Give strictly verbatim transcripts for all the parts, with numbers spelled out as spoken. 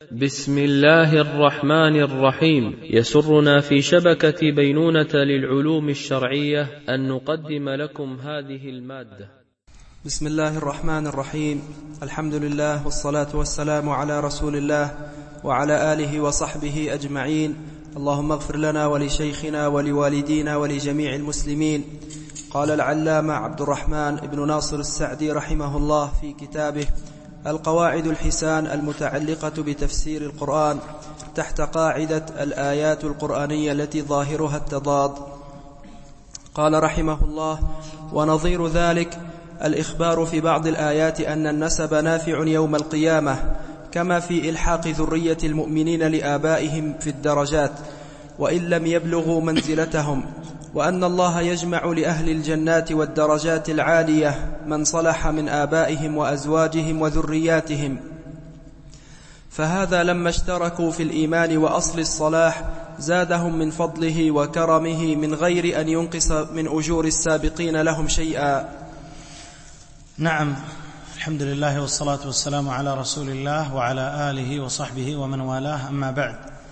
بسم الله الرحمن الرحيم. يسرنا في شبكة بينونة للعلوم الشرعية أن نقدم لكم هذه المادة. بسم الله الرحمن الرحيم. الحمد لله والصلاة والسلام على رسول الله وعلى آله وصحبه أجمعين. اللهم اغفر لنا ولشيخنا ولوالدينا ولجميع المسلمين. قال العلامة عبد الرحمن بن ناصر السعدي رحمه الله في كتابه القواعد الحسان المتعلقة بتفسير القرآن تحت قاعدة الآيات القرآنية التي ظاهرها التضاد، قال رحمه الله: ونظير ذلك الإخبار في بعض الآيات أن النسب نافع يوم القيامة، كما في إلحاق ذرية المؤمنين لآبائهم في الدرجات وإن لم يبلغوا منزلتهم، وأن الله يجمع لأهل الجنات والدرجات العالية من صلح من آبائهم وأزواجهم وذرياتهم، فهذا لما اشتركوا في الإيمان وأصل الصلاح زادهم من فضله وكرمه من غير أن ينقص من أجور السابقين لهم شيئا. نعم، الحمد لله والصلاة والسلام على رسول الله وعلى آله وصحبه ومن والاه، أما بعد.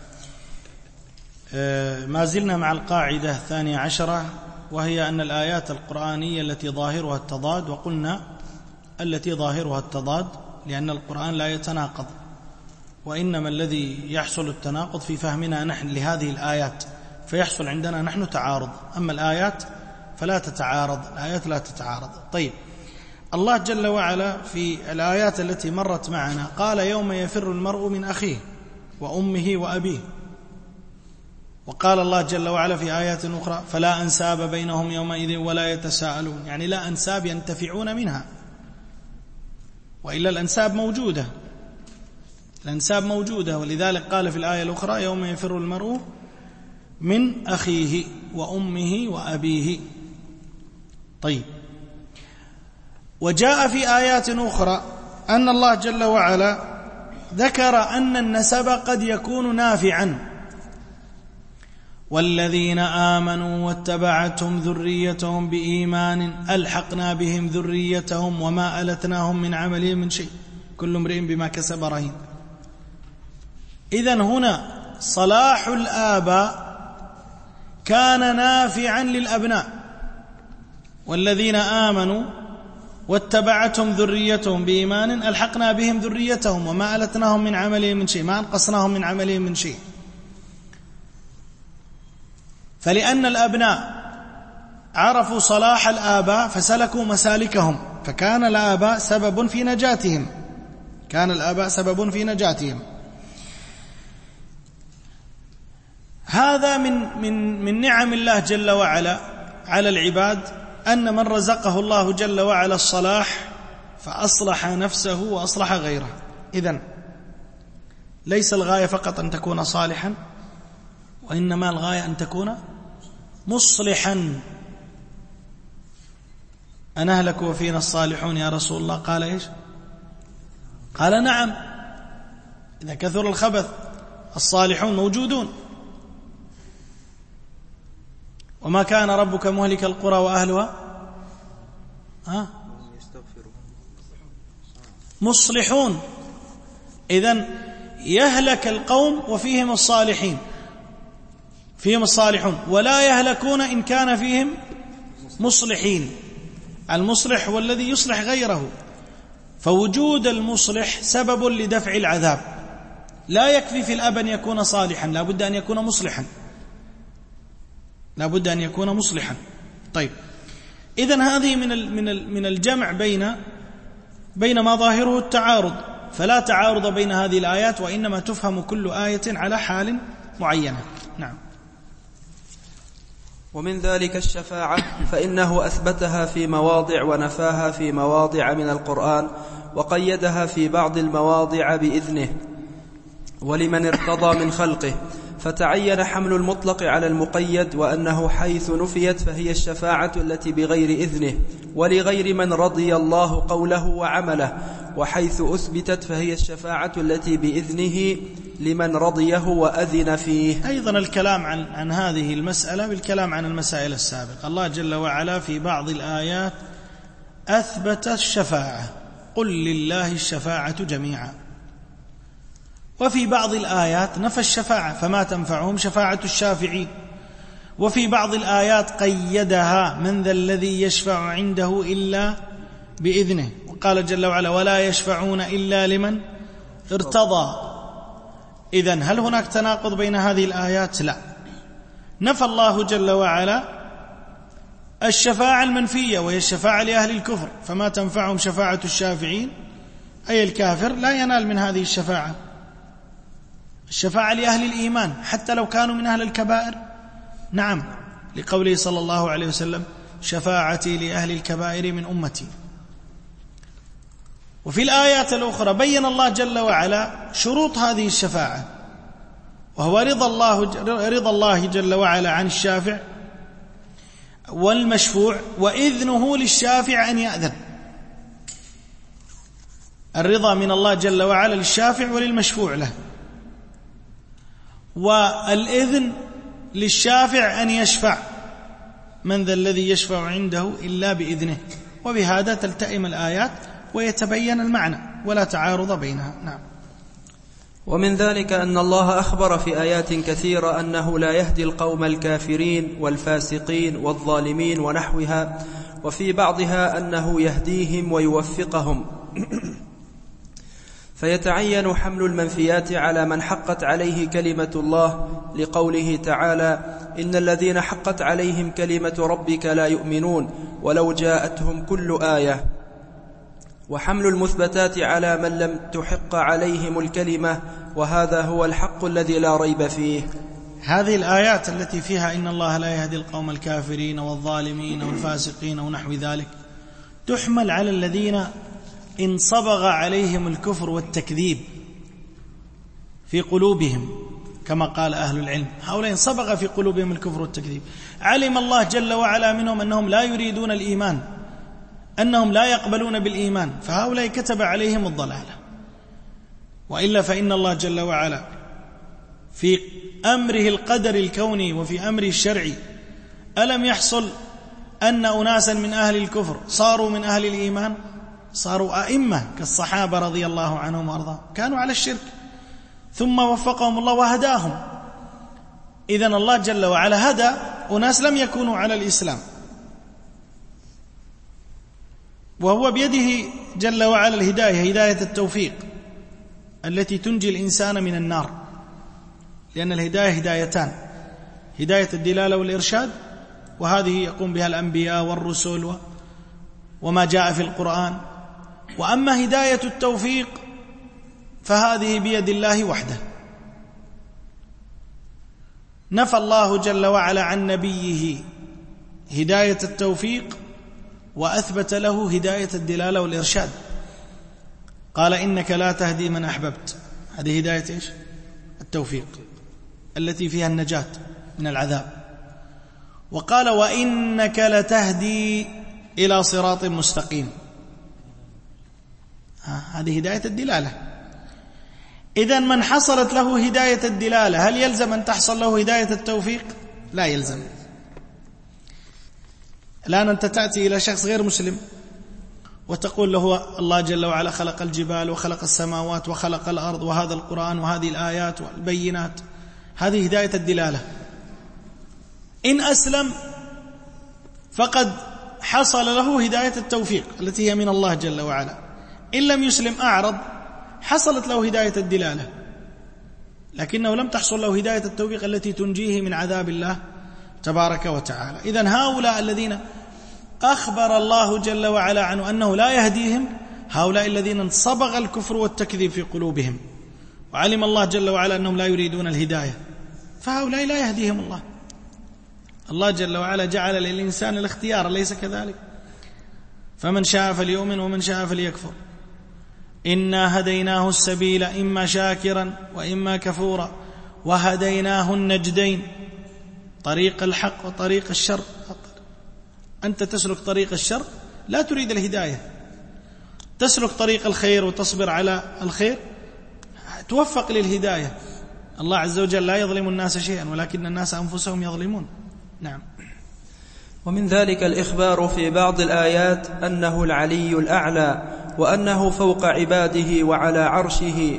ما زلنا مع القاعدة الثانية عشرة، وهي أن الآيات القرآنية التي ظاهرها التضاد، وقلنا التي ظاهرها التضاد لأن القرآن لا يتناقض، وإنما الذي يحصل التناقض في فهمنا نحن لهذه الآيات، فيحصل عندنا نحن تعارض، أما الآيات فلا تتعارض، الآيات لا تتعارض. طيب، الله جل وعلا في الآيات التي مرت معنا قال: يوم يفر المرء من أخيه وأمه وأبيه، وقال الله جل وعلا في آيات أخرى: فلا أنساب بينهم يومئذ ولا يتساءلون، يعني لا أنساب ينتفعون منها، وإلا الأنساب موجودة، الأنساب موجودة، ولذلك قال في الآية الأخرى: يوم يفر المرء من أخيه وأمه وأبيه. طيب، وجاء في آيات أخرى أن الله جل وعلا ذكر أن النسب قد يكون نافعا: والذين آمنوا واتبعتهم ذريتهم بإيمان ألحقنا بهم ذريتهم وما ألتناهم من عملهم من شيء كل امرئ بما كسب رهين. إذن هنا صلاح الآباء كان نافعا للأبناء، والذين آمنوا واتبعتهم ذريتهم بإيمان ألحقنا بهم ذريتهم وما ألتناهم من عملهم من شيء، ما أنقصناهم من عملهم من شيء. فلأن الأبناء عرفوا صلاح الآباء فسلكوا مسالكهم، فكان الآباء سبب في نجاتهم، كان الآباء سبب في نجاتهم. هذا من من من نعم الله جل وعلا على العباد، أن من رزقه الله جل وعلا الصلاح فأصلح نفسه وأصلح غيره. إذن ليس الغاية فقط أن تكون صالحا، وإنما الغاية أن تكون مصلحا. أنهلك وفينا الصالحون يا رسول الله؟ قال إيش؟ قال: نعم، إذا كثر الخبث الصالحون موجودون. وما كان ربك مهلك القرى وأهلها ها مصلحون. إذن يهلك القوم وفيهم الصالحين، فيهم الصالحون، ولا يهلكون إن كان فيهم مصلحين. المصلح هو الذي يصلح غيره، فوجود المصلح سبب لدفع العذاب. لا يكفي في الأب أن يكون صالحا، لا بد أن يكون مصلحا، لا بد أن يكون مصلحا. طيب، إذن هذه من من من الجمع بين بين ما ظاهره التعارض، فلا تعارض بين هذه الآيات، وإنما تفهم كل آية على حال معينة. نعم. ومن ذلك الشفاعة، فإنه أثبتها في مواضع ونفاها في مواضع من القرآن، وقيدها في بعض المواضع بإذنه ولمن ارتضى من خلقه، فتعين حمل المطلق على المقيد، وأنه حيث نفيت فهي الشفاعة التي بغير إذنه ولغير من رضي الله قوله وعمله، وحيث أثبتت فهي الشفاعة التي بإذنه لمن رضيه وأذن فيه. أيضا الكلام عن, عن هذه المسألة بالكلام عن المسائل السابقة. الله جل وعلا في بعض الآيات أثبت الشفاعة: قل لله الشفاعة جميعا، وفي بعض الآيات نفى الشفاعة فما تنفعهم شفاعة الشافعين، وفي بعض الآيات قيدها من ذا الذي يشفع عنده إلا بإذنه، وقال جل وعلا ولا يشفعون إلا لمن ارتضى. إذن هل هناك تناقض بين هذه الآيات؟ لا. نفى الله جل وعلا الشفاعة المنفية وهي الشفاعة لأهل الكفر، فما تنفعهم شفاعة الشافعين، أي الكافر لا ينال من هذه الشفاعة. الشفاعة لأهل الإيمان حتى لو كانوا من أهل الكبائر، نعم، لقوله صلى الله عليه وسلم شفاعتي لأهل الكبائر من أمتي. وفي الآيات الأخرى بين الله جل وعلا شروط هذه الشفاعة، وهو رضا الله, رضا الله جل وعلا عن الشافع والمشفوع، وإذنه للشافع أن يأذن. الرضا من الله جل وعلا للشافع وللمشفوع له، والإذن للشافع أن يشفع، من ذا الذي يشفع عنده إلا بإذنه. وبهذا تلتئم الآيات ويتبين المعنى ولا تعارض بينها. نعم. ومن ذلك أن الله أخبر في آيات كثيرة أنه لا يهدي القوم الكافرين والفاسقين والظالمين ونحوها، وفي بعضها أنه يهديهم ويوفقهم. فيتعين حمل المنفيات على من حقت عليه كلمة الله، لقوله تعالى إن الذين حقت عليهم كلمة ربك لا يؤمنون ولو جاءتهم كل آية، وحمل المثبتات على من لم تحق عليهم الكلمة، وهذا هو الحق الذي لا ريب فيه. هذه الآيات التي فيها إن الله لا يهدي القوم الكافرين والظالمين والفاسقين ونحو ذلك تحمل على الذين انصبغ عليهم الكفر والتكذيب في قلوبهم، كما قال أهل العلم هؤلاء انصبغ في قلوبهم الكفر والتكذيب، علم الله جل وعلا منهم أنهم لا يريدون الإيمان، أنهم لا يقبلون بالإيمان، فهؤلاء كتب عليهم الضلالة. وإلا فإن الله جل وعلا في أمره القدر الكوني وفي أمره الشرعي ألم يحصل أن أناسا من أهل الكفر صاروا من أهل الإيمان، صاروا أئمة كالصحابة رضي الله عنهم وأرضاهم، كانوا على الشرك ثم وفقهم الله وهداهم. إذن الله جل وعلا هدى أناس لم يكونوا على الإسلام، وهو بيده جل وعلا الهداية، هداية التوفيق التي تنجي الإنسان من النار، لأن الهداية هدايتان، هداية الدلالة والإرشاد، وهذه يقوم بها الأنبياء والرسل وما جاء في القرآن. وأما هداية التوفيق فهذه بيد الله وحده. نفى الله جل وعلا عن نبيه هداية التوفيق وأثبت له هداية الدلالة والإرشاد، قال إنك لا تهدي من أحببت، هذه هداية إيش؟ التوفيق التي فيها النجاة من العذاب. وقال وإنك لتهدي إلى صراط مستقيم، هذه هداية الدلالة. إذن من حصلت له هداية الدلالة هل يلزم أن تحصل له هداية التوفيق؟ لا يلزم. الآن أنت تأتي إلى شخص غير مسلم وتقول له الله جل وعلا خلق الجبال وخلق السماوات وخلق الأرض وهذا القرآن وهذه الآيات والبينات، هذه هداية الدلالة. إن أسلم فقد حصل له هداية التوفيق التي هي من الله جل وعلا، إن لم يسلم أعرض حصلت له هداية الدلالة، لكنه لم تحصل له هداية التوفيق التي تنجيه من عذاب الله تبارك وتعالى. إذن هؤلاء الذين أخبر الله جل وعلا عنه أنه لا يهديهم، هؤلاء الذين انصبغ الكفر والتكذيب في قلوبهم، وعلم الله جل وعلا أنهم لا يريدون الهداية، فهؤلاء لا يهديهم الله. الله جل وعلا جعل للإنسان الاختيار، ليس كذلك؟ فمن شاء فليؤمن ومن شاء فليكفر، إنا هديناه السبيل إما شاكرا وإما كفورا وهديناه النجدين، طريق الحق وطريق الشر. أنت تسلك طريق الشر لا تريد الهداية، تسلك طريق الخير وتصبر على الخير توفق للهداية. الله عز وجل لا يظلم الناس شيئا ولكن الناس أنفسهم يظلمون. نعم. ومن ذلك الإخبار في بعض الآيات أنه العلي الأعلى وأنه فوق عباده وعلى عرشه،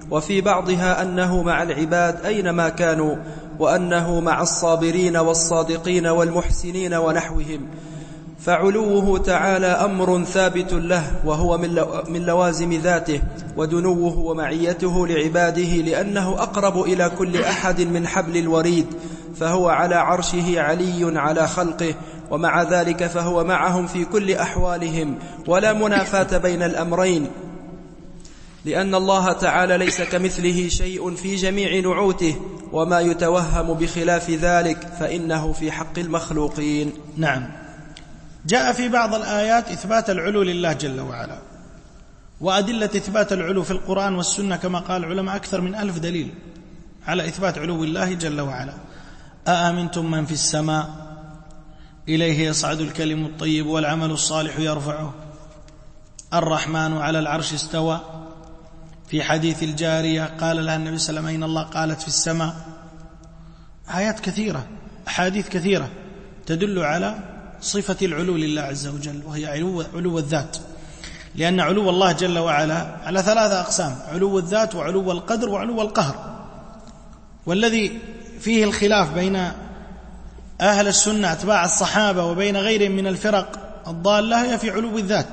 وفي بعضها أنه مع العباد أينما كانوا، وأنه مع الصابرين والصادقين والمحسنين ونحوهم. فعلوه تعالى أمر ثابت له، وهو من لوازم ذاته، ودنوه ومعيته لعباده لأنه أقرب إلى كل أحد من حبل الوريد، فهو على عرشه علي على خلقه، ومع ذلك فهو معهم في كل أحوالهم، ولا منافاة بين الأمرين، لأن الله تعالى ليس كمثله شيء في جميع نعوته، وما يتوهم بخلاف ذلك فإنه في حق المخلوقين. نعم. جاء في بعض الآيات إثبات العلو لله جل وعلا، وأدلة إثبات العلو في القرآن والسنة كما قال العلماء أكثر من ألف دليل على إثبات علو الله جل وعلا. أأمنتم من في السماء إليه يصعد الكلم الطيب والعمل الصالح يرفعه، الرحمن على العرش استوى. في حديث الجارية قال لها النبي صلى الله عليه وسلم أين الله؟ قالت في السماء. آيات كثيرة، أحاديث كثيرة تدل على صفة العلو لله عز وجل، وهي علو, علو الذات، لأن علو الله جل وعلا على ثلاثة أقسام: علو الذات وعلو القدر وعلو القهر. والذي فيه الخلاف بين أهل السنة أتباع الصحابة وبين غيرهم من الفرق الضالة هي في علو الذات.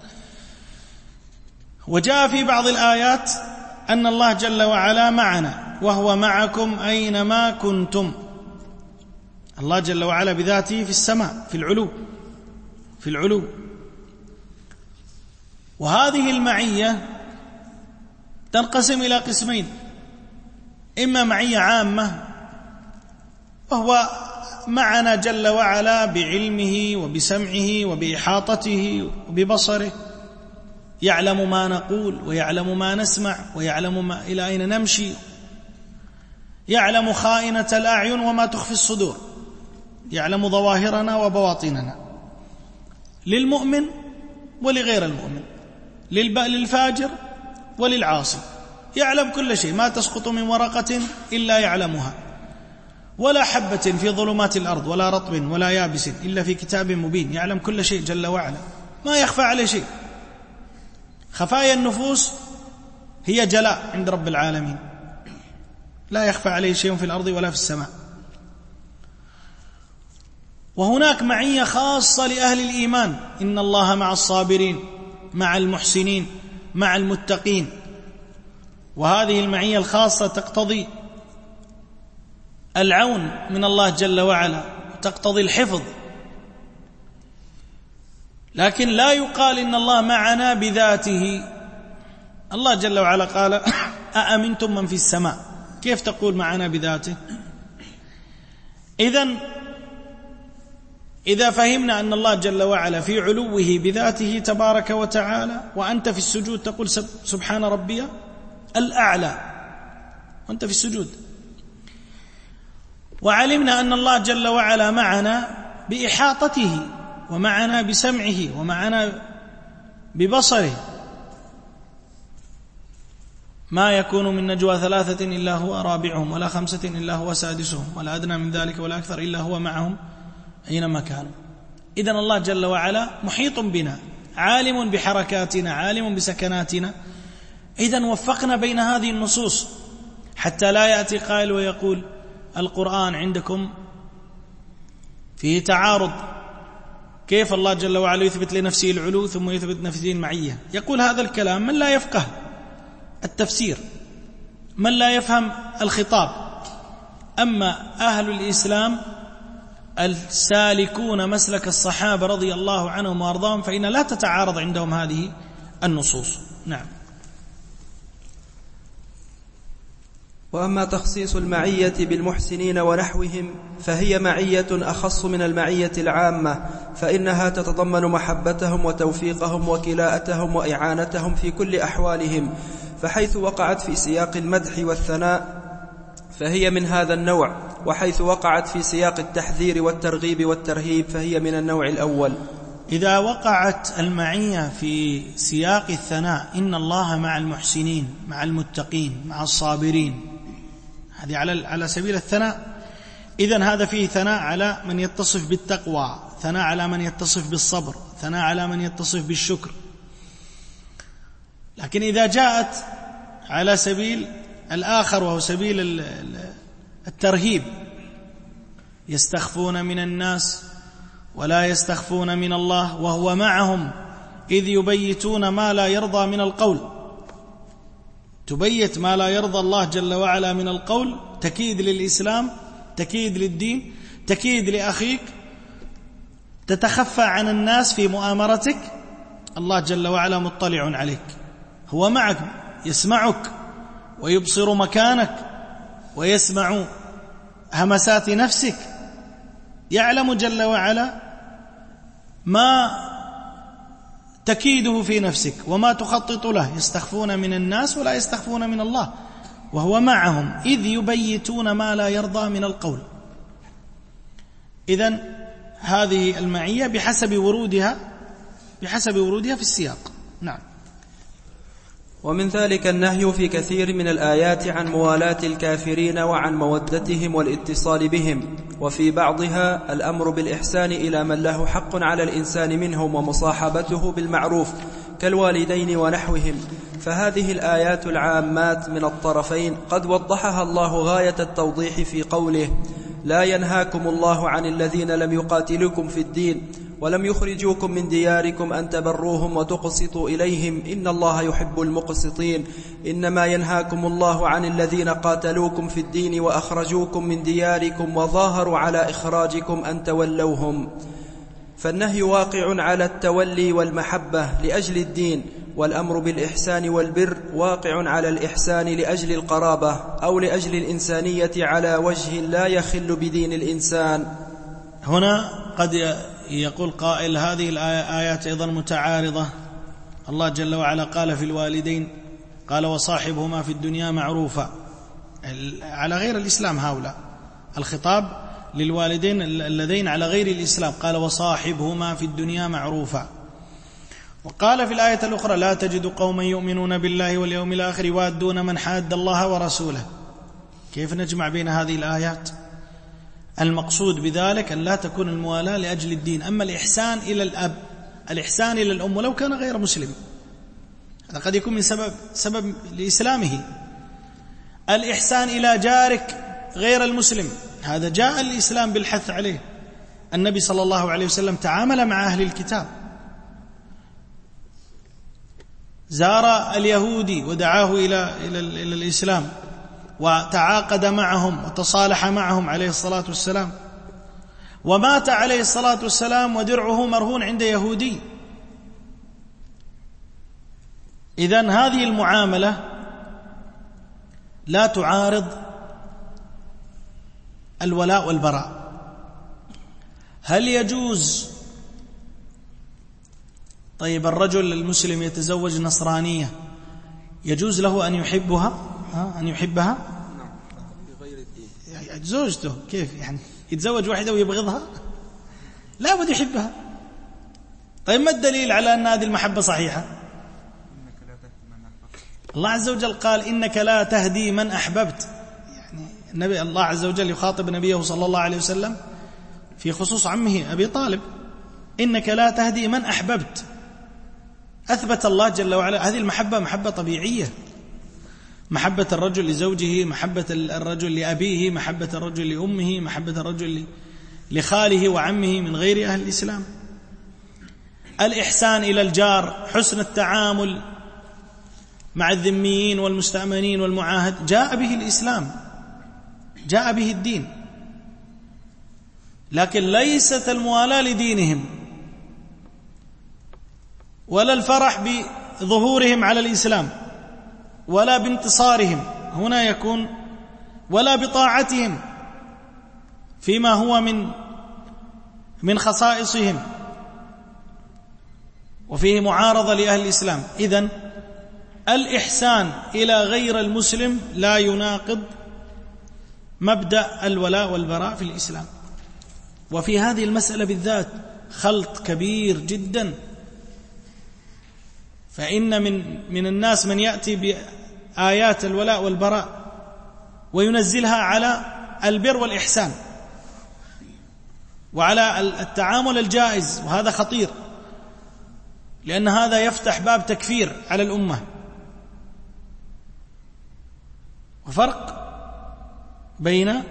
وجاء في بعض الآيات أن الله جل وعلا معنا وهو معكم أينما كنتم. الله جل وعلا بذاته في السماء، في العلو في العلو وهذه المعية تنقسم إلى قسمين: إما معية عامة وهو معنا جل وعلا بعلمه وبسمعه وبإحاطته وببصره، يعلم ما نقول ويعلم ما نسمع ويعلم ما إلى أين نمشي، يعلم خائنة الأعين وما تخفي الصدور، يعلم ظواهرنا وبواطننا، للمؤمن ولغير المؤمن، للفاجر وللعاصي، يعلم كل شيء، ما تسقط من ورقة إلا يعلمها، ولا حبة في ظلمات الأرض ولا رطب ولا يابس إلا في كتاب مبين. يعلم كل شيء جل وعلا، ما يخفى عليه شيء. خفايا النفوس هي جلاء عند رب العالمين، لا يخفى عليه شيء في الأرض ولا في السماء. وهناك معية خاصة لأهل الإيمان: إن الله مع الصابرين، مع المحسنين، مع المتقين. وهذه المعية الخاصة تقتضي العون من الله جل وعلا، تقتضي الحفظ، لكن لا يقال إن الله معنا بذاته. الله جل وعلا قال: أأمنتم من في السماء، كيف تقول معنا بذاته؟ إذن إذا فهمنا أن الله جل وعلا في علوه بذاته تبارك وتعالى، وأنت في السجود تقول سبحان ربي الأعلى وأنت في السجود، وعلمنا أن الله جل وعلا معنا بإحاطته ومعنا بسمعه ومعنا ببصره، ما يكون من نجوى ثلاثة إلا هو رابعهم ولا خمسة إلا هو سادسهم ولا أدنى من ذلك ولا أكثر إلا هو معهم أينما كانوا. إذن الله جل وعلا محيط بنا، عالم بحركاتنا، عالم بسكناتنا. إذن وفقنا بين هذه النصوص حتى لا يأتي قائل ويقول القرآن عندكم فيه تعارض، كيف الله جل وعلا يثبت لنفسه العلو ثم يثبت لنفسه المعية؟ يقول هذا الكلام من لا يفقه التفسير، من لا يفهم الخطاب. أما أهل الإسلام السالكون مسلك الصحابة رضي الله عنهم وأرضاهم فإن لا تتعارض عندهم هذه النصوص. نعم. وأما تخصيص المعية بالمحسنين ونحوهم فهي معية أخص من المعية العامة، فإنها تتضمن محبتهم وتوفيقهم وكلاءتهم وإعانتهم في كل أحوالهم، فحيث وقعت في سياق المدح والثناء فهي من هذا النوع، وحيث وقعت في سياق التحذير والترغيب والترهيب فهي من النوع الأول. إذا وقعت المعية في سياق الثناء، إن الله مع المحسنين، مع المتقين، مع الصابرين، هذه على على سبيل الثناء، إذن هذا فيه ثناء على من يتصف بالتقوى، ثناء على من يتصف بالصبر، ثناء على من يتصف بالشكر. لكن إذا جاءت على سبيل الآخر وهو سبيل الترهيب. يستخفون من الناس ولا يستخفون من الله وهو معهم إذ يبيتون ما لا يرضى من القول. تبيت ما لا يرضى الله جل وعلا من القول، تكيد للإسلام، تكيد للدين، تكيد لأخيك، تتخفى عن الناس في مؤامرتك. الله جل وعلا مطلع عليك، هو معك، يسمعك ويبصر مكانك ويسمع همسات نفسك، يعلم جل وعلا ما تكيده في نفسك وما تخطط له. يستخفون من الناس ولا يستخفون من الله وهو معهم إذ يبيتون ما لا يرضى من القول. إذن هذه المعية بحسب ورودها بحسب ورودها في السياق. نعم. ومن ذلك النهي في كثير من الآيات عن موالاة الكافرين وعن مودتهم والاتصال بهم، وفي بعضها الأمر بالإحسان إلى من له حق على الإنسان منهم ومصاحبته بالمعروف كالوالدين ونحوهم. فهذه الآيات العامات من الطرفين قد وضحها الله غاية التوضيح في قوله: لا ينهاكم الله عن الذين لم يقاتلوكم في الدين ولم يخرجوكم من دياركم أن تبروهم وتقسطوا إليهم إن الله يحب المقسطين. إنما ينهاكم الله عن الذين قاتلوكم في الدين وأخرجوكم من دياركم وظاهروا على إخراجكم أن تولوهم. فالنهي واقع على التولي والمحبة لأجل الدين، والأمر بالإحسان والبر واقع على الإحسان لأجل القرابة أو لأجل الإنسانية على وجه لا يخل بدين الإنسان. هنا قد يقول قائل: هذه الآيات أيضا متعارضة. الله جل وعلا قال في الوالدين، قال: وصاحبهما في الدنيا معروفا، على غير الإسلام. هؤلاء الخطاب للوالدين اللذين على غير الإسلام، قال: وصاحبهما في الدنيا معروفا. وقال في الآية الأخرى: لا تجد قوما يؤمنون بالله واليوم الآخر يوادون من حاد الله ورسوله. كيف نجمع بين هذه الآيات؟ المقصود بذلك أن لا تكون الموالاة لأجل الدين. أما الإحسان إلى الأب، الإحسان إلى الأم ولو كان غير مسلم، هذا قد يكون من سبب سبب لإسلامه. الإحسان إلى جارك غير المسلم، هذا جاء الإسلام بالحث عليه. النبي صلى الله عليه وسلم تعامل مع أهل الكتاب، زار اليهودي ودعاه إلى إلى إلى الإسلام، وتعاقد معهم وتصالح معهم عليه الصلاة والسلام، ومات عليه الصلاة والسلام ودرعه مرهون عند يهودي. إذن هذه المعاملة لا تعارض الولاء والبراء. هل يجوز طيب الرجل المسلم يتزوج نصرانية، يجوز له أن يحبها أن يحبها زوجته؟ كيف يعني يتزوج واحدة ويبغضها؟ لا بد يحبها. طيب ما الدليل على أن هذه المحبة صحيحة؟ الله عز وجل قال: إنك لا تهدي من أحببت. يعني النبي الله عز وجل يخاطب نبيه صلى الله عليه وسلم في خصوص عمه أبي طالب: إنك لا تهدي من أحببت. أثبت الله جل وعلا هذه المحبة محبة طبيعية، محبة الرجل لزوجه، محبة الرجل لأبيه، محبة الرجل لأمه، محبة الرجل لخاله وعمه من غير أهل الإسلام. الإحسان إلى الجار، حسن التعامل مع الذميين والمستأمنين والمعاهد، جاء به الإسلام، جاء به الدين. لكن ليست الموالاة لدينهم ولا الفرح بظهورهم على الإسلام ولا بانتصارهم، هنا يكون ولا بطاعتهم فيما هو من من خصائصهم، وفيه معارضة لأهل الإسلام. إذن الإحسان إلى غير المسلم لا يناقض مبدأ الولاء والبراء في الإسلام. وفي هذه المسألة بالذات خلط كبير جدا، فإن من من الناس من يأتي بآيات الولاء والبراء وينزلها على البر والإحسان وعلى التعامل الجائز، وهذا خطير، لأن هذا يفتح باب تكفير على الأمة. وفرق بين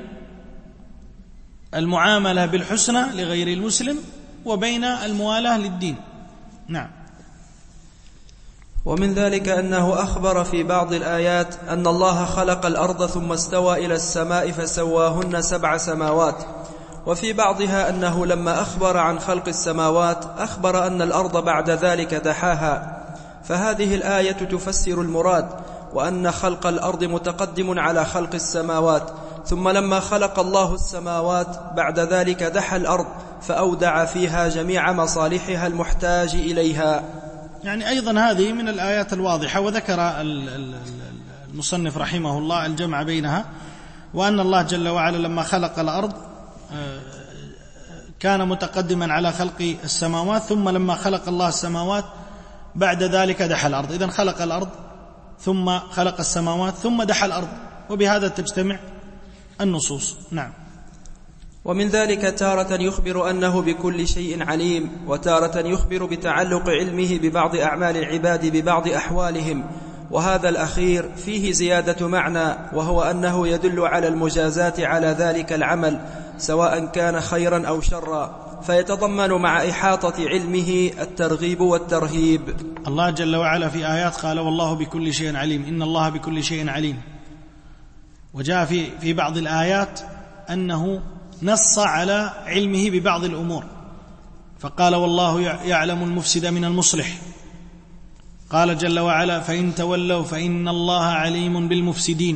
المعاملة بالحسنى لغير المسلم وبين الموالاة للدين. نعم. ومن ذلك أنه أخبر في بعض الآيات أن الله خلق الأرض ثم استوى إلى السماء فسواهن سبع سماوات، وفي بعضها أنه لما أخبر عن خلق السماوات أخبر أن الأرض بعد ذلك دحاها، فهذه الآية تفسر المراد، وأن خلق الأرض متقدم على خلق السماوات، ثم لما خلق الله السماوات بعد ذلك دحى الأرض فأودع فيها جميع مصالحها المحتاج إليها. يعني أيضا هذه من الآيات الواضحة. وذكر المصنف رحمه الله الجمع بينها، وأن الله جل وعلا لما خلق الأرض كان متقدما على خلق السماوات، ثم لما خلق الله السماوات بعد ذلك دحى الأرض. إذن خلق الأرض ثم خلق السماوات ثم دحى الأرض، وبهذا تجتمع النصوص. نعم. ومن ذلك تارة يخبر أنه بكل شيء عليم، وتارة يخبر بتعلق علمه ببعض أعمال العباد ببعض أحوالهم، وهذا الأخير فيه زيادة معنى، وهو أنه يدل على المجازات على ذلك العمل سواء كان خيرا أو شرا، فيتضمن مع إحاطة علمه الترغيب والترهيب. الله جل وعلا في آيات قال والله بكل شيء عليم، إن الله بكل شيء عليم. وجاء في في بعض الآيات أنه نص على علمه ببعض الأمور، فقال والله يعلم المفسد من المصلح. قال جل وعلا فإن تولوا فإن الله عليم بالمفسدين.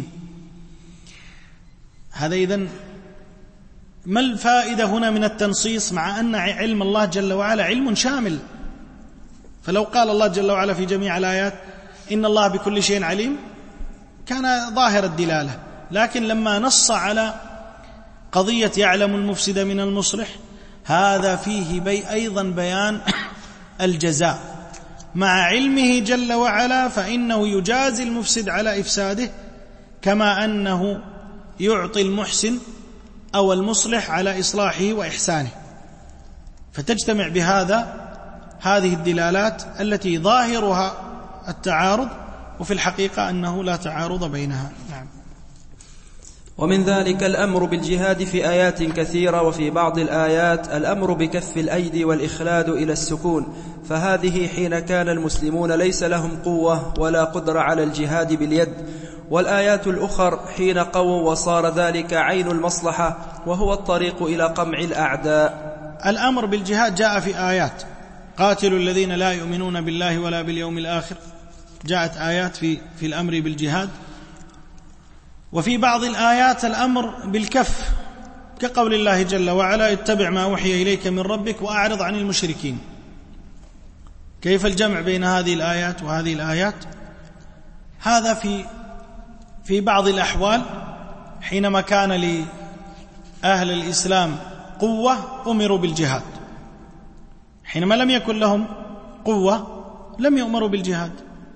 هذا إذن ما الفائدة هنا من التنصيص مع أن علم الله جل وعلا علم شامل؟ فلو قال الله جل وعلا في جميع الآيات إن الله بكل شيء عليم كان ظاهر الدلالة، لكن لما نص على قضية يعلم المفسد من المصلح هذا فيه بي أيضا بيان الجزاء مع علمه جل وعلا، فإنه يجازي المفسد على إفساده كما أنه يعطي المحسن أو المصلح على إصلاحه وإحسانه. فتجتمع بهذا هذه الدلالات التي ظاهرها التعارض، وفي الحقيقة أنه لا تعارض بينها. نعم. ومن ذلك الأمر بالجهاد في آيات كثيرة، وفي بعض الآيات الأمر بكف الأيدي والإخلاد إلى السكون، فهذه حين كان المسلمون ليس لهم قوة ولا قدرة على الجهاد باليد، والآيات الأخر حين قووا وصار ذلك عين المصلحة وهو الطريق إلى قمع الأعداء. الأمر بالجهاد جاء في آيات قاتلوا الذين لا يؤمنون بالله ولا باليوم الآخر، جاءت آيات في, في الأمر بالجهاد. وفي بعض الآيات الأمر بالكف، كقول الله جل وعلا اتبع ما أوحي إليك من ربك وأعرض عن المشركين. كيف الجمع بين هذه الآيات وهذه الآيات؟ هذا في في بعض الأحوال حينما كان لأهل الإسلام قوة أمروا بالجهاد، حينما لم يكن لهم قوة لم يؤمروا بالجهاد.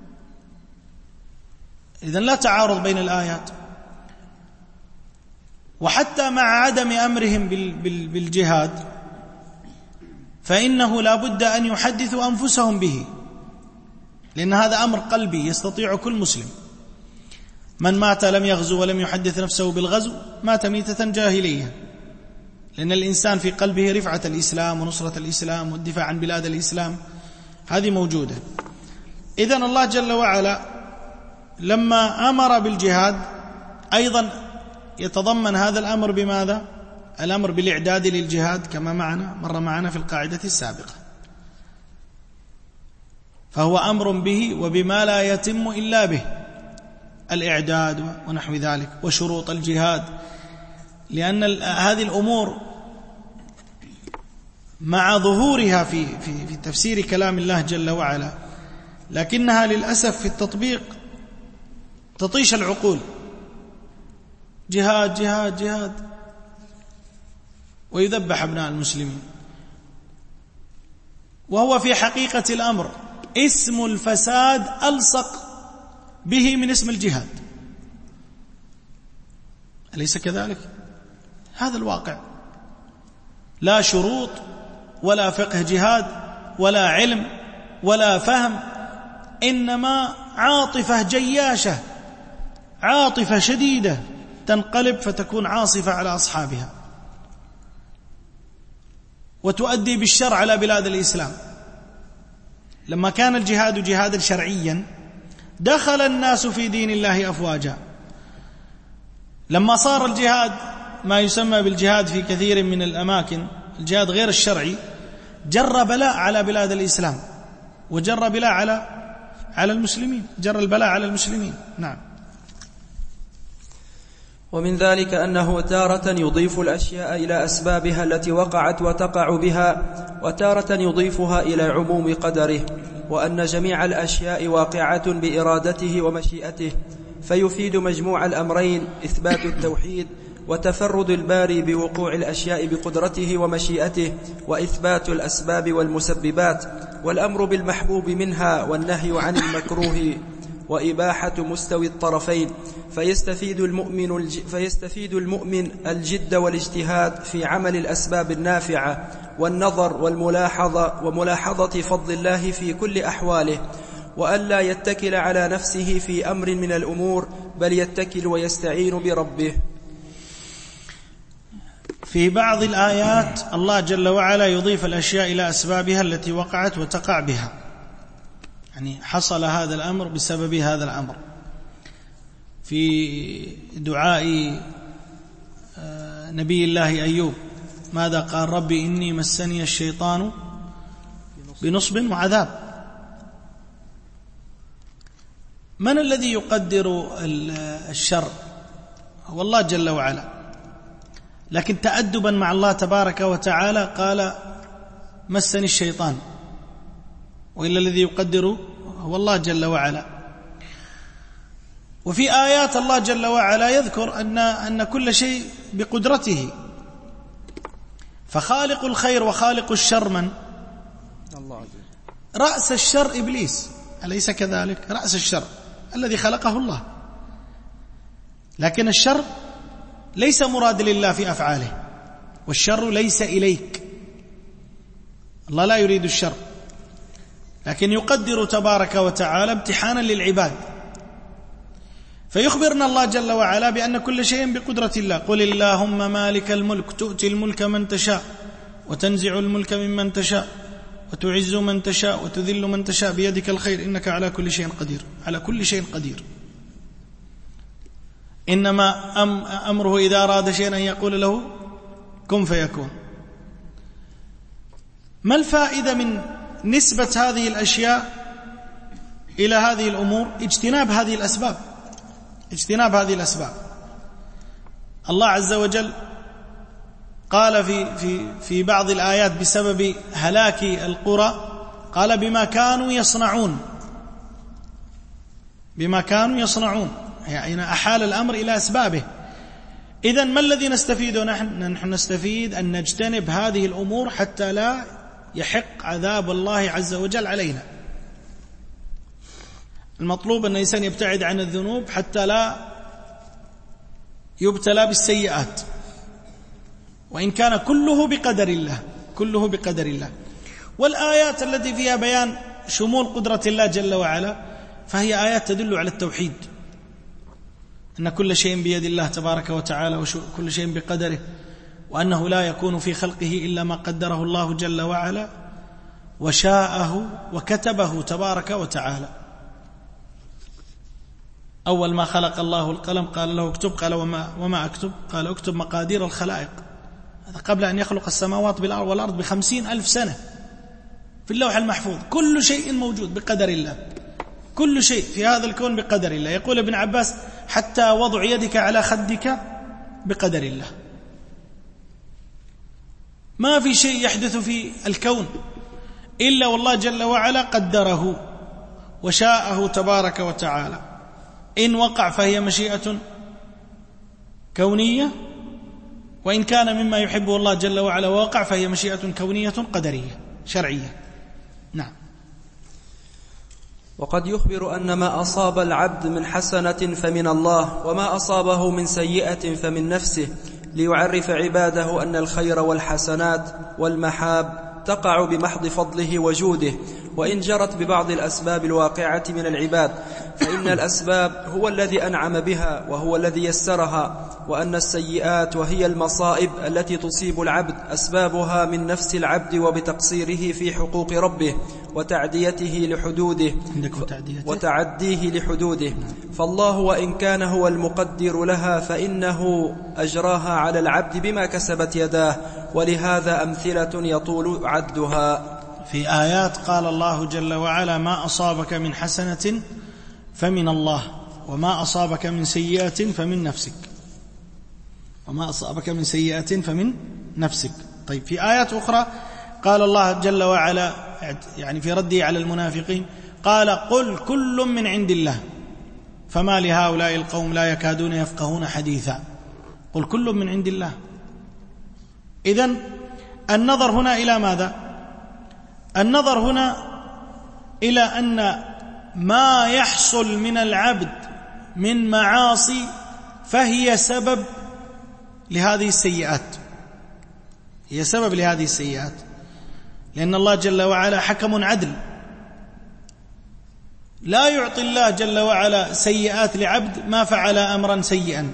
إذن لا تعارض بين الآيات. وحتى مع عدم أمرهم بالجهاد فإنه لا بد أن يحدثوا أنفسهم به، لأن هذا أمر قلبي يستطيع كل مسلم. من مات لم يغزو ولم يحدث نفسه بالغزو مات ميتة جاهلية، لأن الإنسان في قلبه رفعة الإسلام ونصرة الإسلام والدفاع عن بلاد الإسلام، هذه موجودة. إذن الله جل وعلا لما أمر بالجهاد أيضا يتضمن هذا الأمر بماذا؟ الأمر بالإعداد للجهاد، كما معنا مر معنا في القاعدة السابقة. فهو أمر به وبما لا يتم إلا به، الإعداد ونحو ذلك وشروط الجهاد، لأن هذه الأمور مع ظهورها في, في, في تفسير كلام الله جل وعلا، لكنها للأسف في التطبيق تطيش العقول. جهاد جهاد جهاد ويذبح أبناء المسلمين، وهو في حقيقة الأمر اسم الفساد ألصق به من اسم الجهاد، أليس كذلك؟ هذا الواقع. لا شروط ولا فقه جهاد ولا علم ولا فهم، إنما عاطفة جياشة عاطفة شديدة تنقلب فتكون عاصفة على أصحابها وتؤدي بالشر على بلاد الإسلام. لما كان الجهاد جهادا شرعيا دخل الناس في دين الله أفواجا. لما صار الجهاد ما يسمى بالجهاد في كثير من الأماكن، الجهاد غير الشرعي، جر بلاء على بلاد الإسلام وجر بلاء على على المسلمين، جر البلاء على المسلمين. نعم. ومن ذلك أنه تارة يضيف الأشياء إلى أسبابها التي وقعت وتقع بها، وتارة يضيفها إلى عموم قدره، وأن جميع الأشياء واقعة بإرادته ومشيئته، فيفيد مجموع الأمرين إثبات التوحيد وتفرد الباري بوقوع الأشياء بقدرته ومشيئته، وإثبات الأسباب والمسببات، والأمر بالمحبوب منها والنهي عن المكروه، وإباحة مستوي الطرفين. فيستفيد المؤمن, الج... فيستفيد المؤمن الجد والاجتهاد في عمل الأسباب النافعة، والنظر والملاحظة وملاحظة فضل الله في كل أحواله، وألا يتكل على نفسه في أمر من الأمور، بل يتكل ويستعين بربه. في بعض الآيات الله جل وعلا يضيف الأشياء إلى أسبابها التي وقعت وتقع بها، يعني حصل هذا الأمر بسبب هذا الأمر. في دعاء نبي الله أيوب ماذا قال؟ ربي إني مسني الشيطان بنصب وعذاب. من الذي يقدر الشر؟ هو الله جل وعلا، لكن تأدبا مع الله تبارك وتعالى قال مسني الشيطان، وإلا الذي يقدر هو الله جل وعلا. وفي آيات الله جل وعلا يذكر أن, أن كل شيء بقدرته، فخالق الخير وخالق الشر من؟ الله. رأس الشر إبليس، أليس كذلك؟ رأس الشر الذي خلقه الله، لكن الشر ليس مراد لله في أفعاله، والشر ليس إليك، الله لا يريد الشر، لكن يقدر تبارك وتعالى امتحانا للعباد. فيخبرنا الله جل وعلا بأن كل شيء بقدرة الله. قل اللهم مالك الملك تؤتي الملك من تشاء وتنزع الملك ممن تشاء وتعز من تشاء وتذل من تشاء بيدك الخير إنك على كل شيء قدير. على كل شيء قدير. إنما أم أمره إذا أراد شيئا أن يقول له كن فيكون. ما الفائدة من نسبة هذه الأشياء إلى هذه الأمور؟ اجتناب هذه الأسباب، اجتناب هذه الأسباب. الله عز وجل قال في في في بعض الآيات بسبب هلاك القرى قال بما كانوا يصنعون، بما كانوا يصنعون، يعني أحال الأمر إلى أسبابه. إذن ما الذي نستفيده نحن؟ نحن نستفيد أن نجتنب هذه الأمور حتى لا يحق عذاب الله عز وجل علينا. المطلوب أن الإنسان يبتعد عن الذنوب حتى لا يبتلى بالسيئات، وإن كان كله بقدر الله، كله بقدر الله. والآيات التي فيها بيان شمول قدرة الله جل وعلا فهي آيات تدل على التوحيد، أن كل شيء بيد الله تبارك وتعالى وكل شيء بقدره، وأنه لا يكون في خلقه إلا ما قدره الله جل وعلا وشاءه وكتبه تبارك وتعالى. أول ما خلق الله القلم قال له اكتب، قال وما, وما أكتب؟ قال اكتب مقادير الخلائق. هذا قبل أن يخلق السماوات والأرض بخمسين ألف سنة في اللوح المحفوظ. كل شيء موجود بقدر الله، كل شيء في هذا الكون بقدر الله. يقول ابن عباس حتى وضع يدك على خدك بقدر الله. ما في شيء يحدث في الكون إلا والله جل وعلا قدره وشاءه تبارك وتعالى. إن وقع فهي مشيئة كونية، وإن كان مما يحبه الله جل وعلا ووقع فهي مشيئة كونية قدرية شرعية. نعم. وقد يخبر أن ما أصاب العبد من حسنة فمن الله، وما أصابه من سيئة فمن نفسه، ليعرف عباده أن الخير والحسنات والمحاب تقع بمحض فضله وجوده، وإن جرت ببعض الأسباب الواقعة من العباد، فإن الأسباب هو الذي أنعم بها وهو الذي يسرها، وأن السيئات وهي المصائب التي تصيب العبد أسبابها من نفس العبد وبتقصيره في حقوق ربه وتعديته لحدوده وتعديه لحدوده. فالله وإن كان هو المقدر لها فإنه أجراها على العبد بما كسبت يداه، ولهذا أمثلة يطول عدها. في آيات قال الله جل وعلا: ما أصابك من حسنة فمن الله، وما أصابك من سيئة فمن نفسك، وما أصابك من سيئة فمن نفسك. طيب في آيات أخرى قال الله جل وعلا يعني في رده على المنافقين قال: قل كل من عند الله فما لهؤلاء القوم لا يكادون يفقهون حديثا. قل كل من عند الله. إذن النظر هنا إلى ماذا؟ النظر هنا إلى أن ما يحصل من العبد من معاصي فهي سبب لهذه السيئات، هي سبب لهذه السيئات، لأن الله جل وعلا حكم عدل، لا يعطي الله جل وعلا سيئات لعبد ما فعل أمرا سيئا،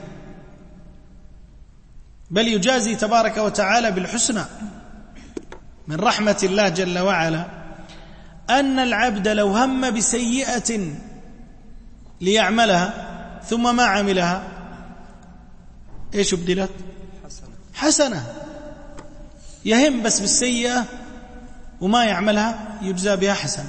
بل يجازي تبارك وتعالى بالحسنى. من رحمة الله جل وعلا أن العبد لو هم بسيئة ليعملها ثم ما عملها إيش أبدلت؟ حسنة. يهم بس بالسيئة وما يعملها يجزى بها حسنة.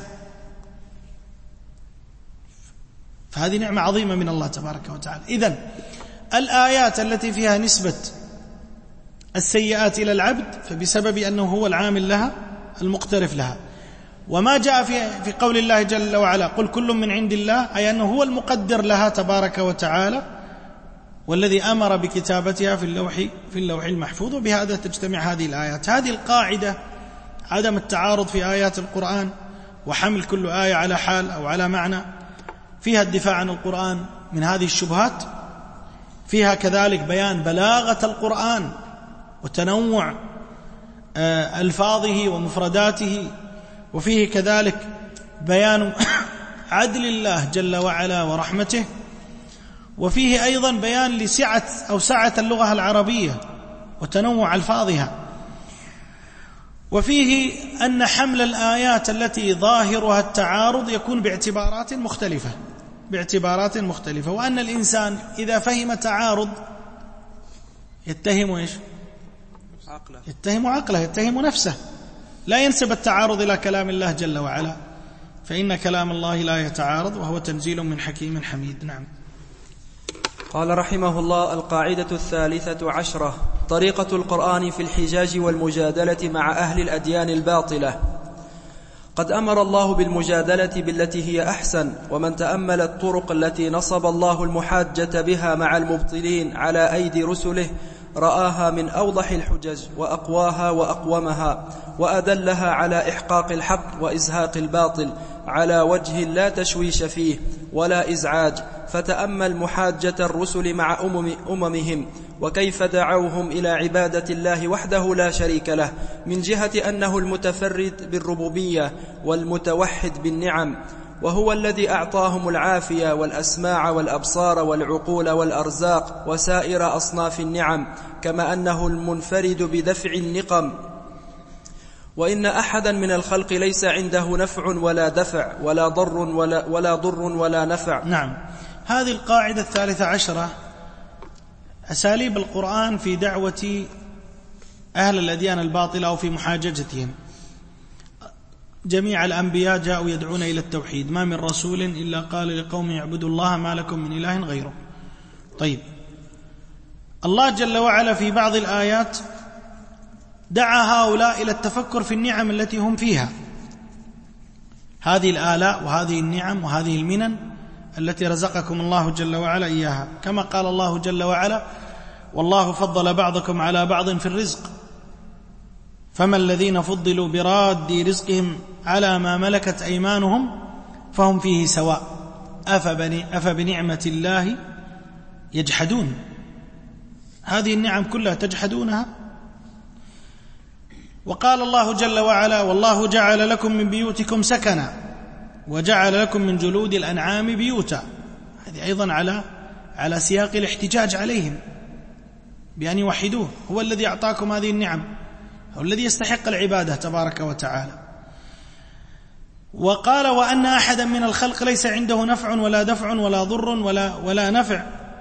فهذه نعمة عظيمة من الله تبارك وتعالى. إذن الآيات التي فيها نسبة السيئات إلى العبد فبسبب أنه هو العامل لها المقترف لها. وما جاء في في قول الله جل وعلا: قل كل من عند الله، أي أنه هو المقدر لها تبارك وتعالى والذي أمر بكتابتها في اللوح في اللوح المحفوظ. وبهذا تجتمع هذه الآيات. هذه القاعدة عدم التعارض في آيات القرآن وحمل كل آية على حال أو على معنى، فيها الدفاع عن القرآن من هذه الشبهات، فيها كذلك بيان بلاغة القرآن وتنوع ألفاظه ومفرداته، وفيه كذلك بيان عدل الله جل وعلا ورحمته، وفيه أيضا بيان لسعة أو سعة اللغة العربية وتنوع ألفاظها، وفيه أن حمل الآيات التي ظاهرها التعارض يكون باعتبارات مختلفة باعتبارات مختلفة وأن الإنسان إذا فهم تعارض يتهم إيش؟ عقله. يتهم عقله، يتهم نفسه، لا ينسب التعارض إلى كلام الله جل وعلا، فإن كلام الله لا يتعارض وهو تنزيل من حكيم حميد. نعم. قال رحمه الله: القاعدة الثالثة عشرة: طريقة القرآن في الحجاج والمجادلة مع أهل الأديان الباطلة. قد أمر الله بالمجادلة بالتي هي أحسن، ومن تأمل الطرق التي نصب الله المحاجة بها مع المبطلين على أيدي رسله رآها من أوضح الحجج وأقواها وأقومها، وأدلها على إحقاق الحق وإزهاق الباطل على وجه لا تشويش فيه ولا إزعاج. فتأمل محاجة الرسل مع أمم أممهم وكيف دعوهم إلى عبادة الله وحده لا شريك له، من جهة أنه المتفرد بالربوبية والمتوحد بالنعم، وهو الذي أعطاهم العافية والأسماع والأبصار والعقول والأرزاق وسائر أصناف النعم، كما أنه المنفرد بدفع النقم، وإن أحدا من الخلق ليس عنده نفع ولا دفع ولا ضر ولا, ولا ضر ولا نفع. نعم. هذه القاعدة الثالثة عشرة أساليب القرآن في دعوة أهل الأديان الباطلة أو في محاججتهم. جميع الأنبياء جاءوا يدعون إلى التوحيد، ما من رسول إلا قال لقوم اعبدوا الله ما لكم من إله غيره. طيب، الله جل وعلا في بعض الآيات دعا هؤلاء إلى التفكر في النعم التي هم فيها، هذه الآلاء وهذه النعم وهذه المنن التي رزقكم الله جل وعلا إياها، كما قال الله جل وعلا: والله فضل بعضكم على بعض في الرزق فما الذين فضلوا براد رزقهم على ما ملكت أيمانهم فهم فيه سواء أفبنعمة الله يجحدون. هذه النعم كلها تجحدونها. وقال الله جل وعلا: والله جعل لكم من بيوتكم سكنا وجعل لكم من جلود الأنعام بيوتا. هذه أيضا على على سياق الاحتجاج عليهم بأن يوحدوه. هو الذي أعطاكم هذه النعم، هو الذي يستحق العبادة تبارك وتعالى. وقال: وأن أحدا من الخلق ليس عنده نفع ولا دفع ولا ضر ولا, ولا نفع.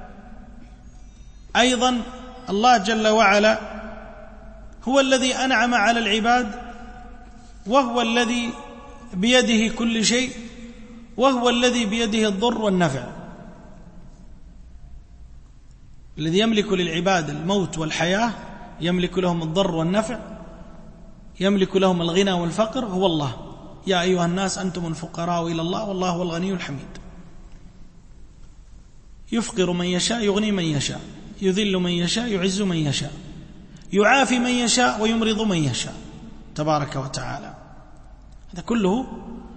أيضا الله جل وعلا هو الذي أنعم على العباد، وهو الذي بيده كل شيء، وهو الذي بيده الضر والنفع، الذي يملك للعباد الموت والحياة، يملك لهم الضر والنفع، يملك لهم الغنى والفقر، هو الله. يا أيها الناس أنتم الفقراء إلى الله والله هو الغني الحميد. يفقر من يشاء يغني من يشاء، يذل من يشاء يعز من يشاء، يعافي من يشاء ويمرض من يشاء تبارك وتعالى. هذا كله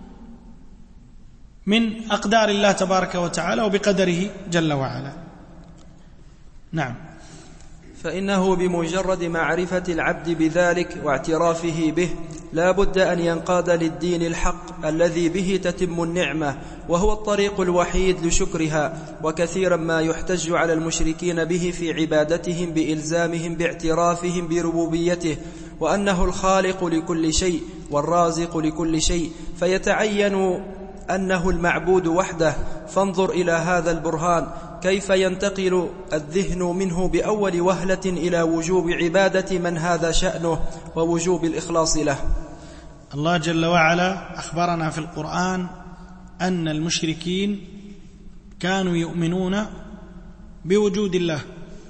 من أقدار الله تبارك وتعالى وبقدره جل وعلا. نعم. فإنه بمجرد معرفة العبد بذلك واعترافه به لا بد أن ينقاد للدين الحق الذي به تتم النعمة، وهو الطريق الوحيد لشكرها. وكثيرا ما يحتج على المشركين به في عبادتهم بإلزامهم باعترافهم بربوبيته، وأنه الخالق لكل شيء والرازق لكل شيء، فيتعين أنه المعبود وحده. فانظر إلى هذا البرهان كيف ينتقل الذهن منه بأول وهلة إلى وجوب عبادة من هذا شأنه ووجوب الإخلاص له. الله جل وعلا أخبرنا في القرآن أن المشركين كانوا يؤمنون بوجود الله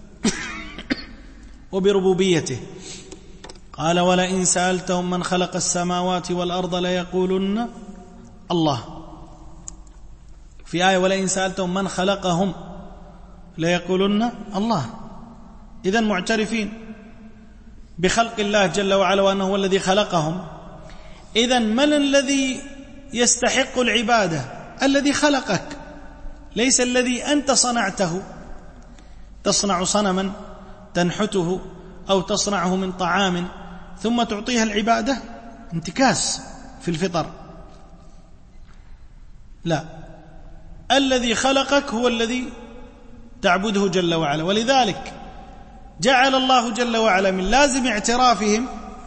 وبربوبيته. قال: ولئن سألتهم من خلق السماوات والأرض ليقولن الله. في آية: ولئن سألتهم من خلقهم ليقولن الله. إذن معترفين بخلق الله جل وعلا وأنه هو الذي خلقهم. إذن من الذي يستحق العبادة؟ الذي خلقك، ليس الذي أنت صنعته. تصنع صنما تنحته أو تصنعه من طعام ثم تعطيها العبادة، انتكاس في الفطر. لا، الذي خلقك هو الذي تعبده جل وعلا. ولذلك جعل الله جل وعلا من لازم اعترافهم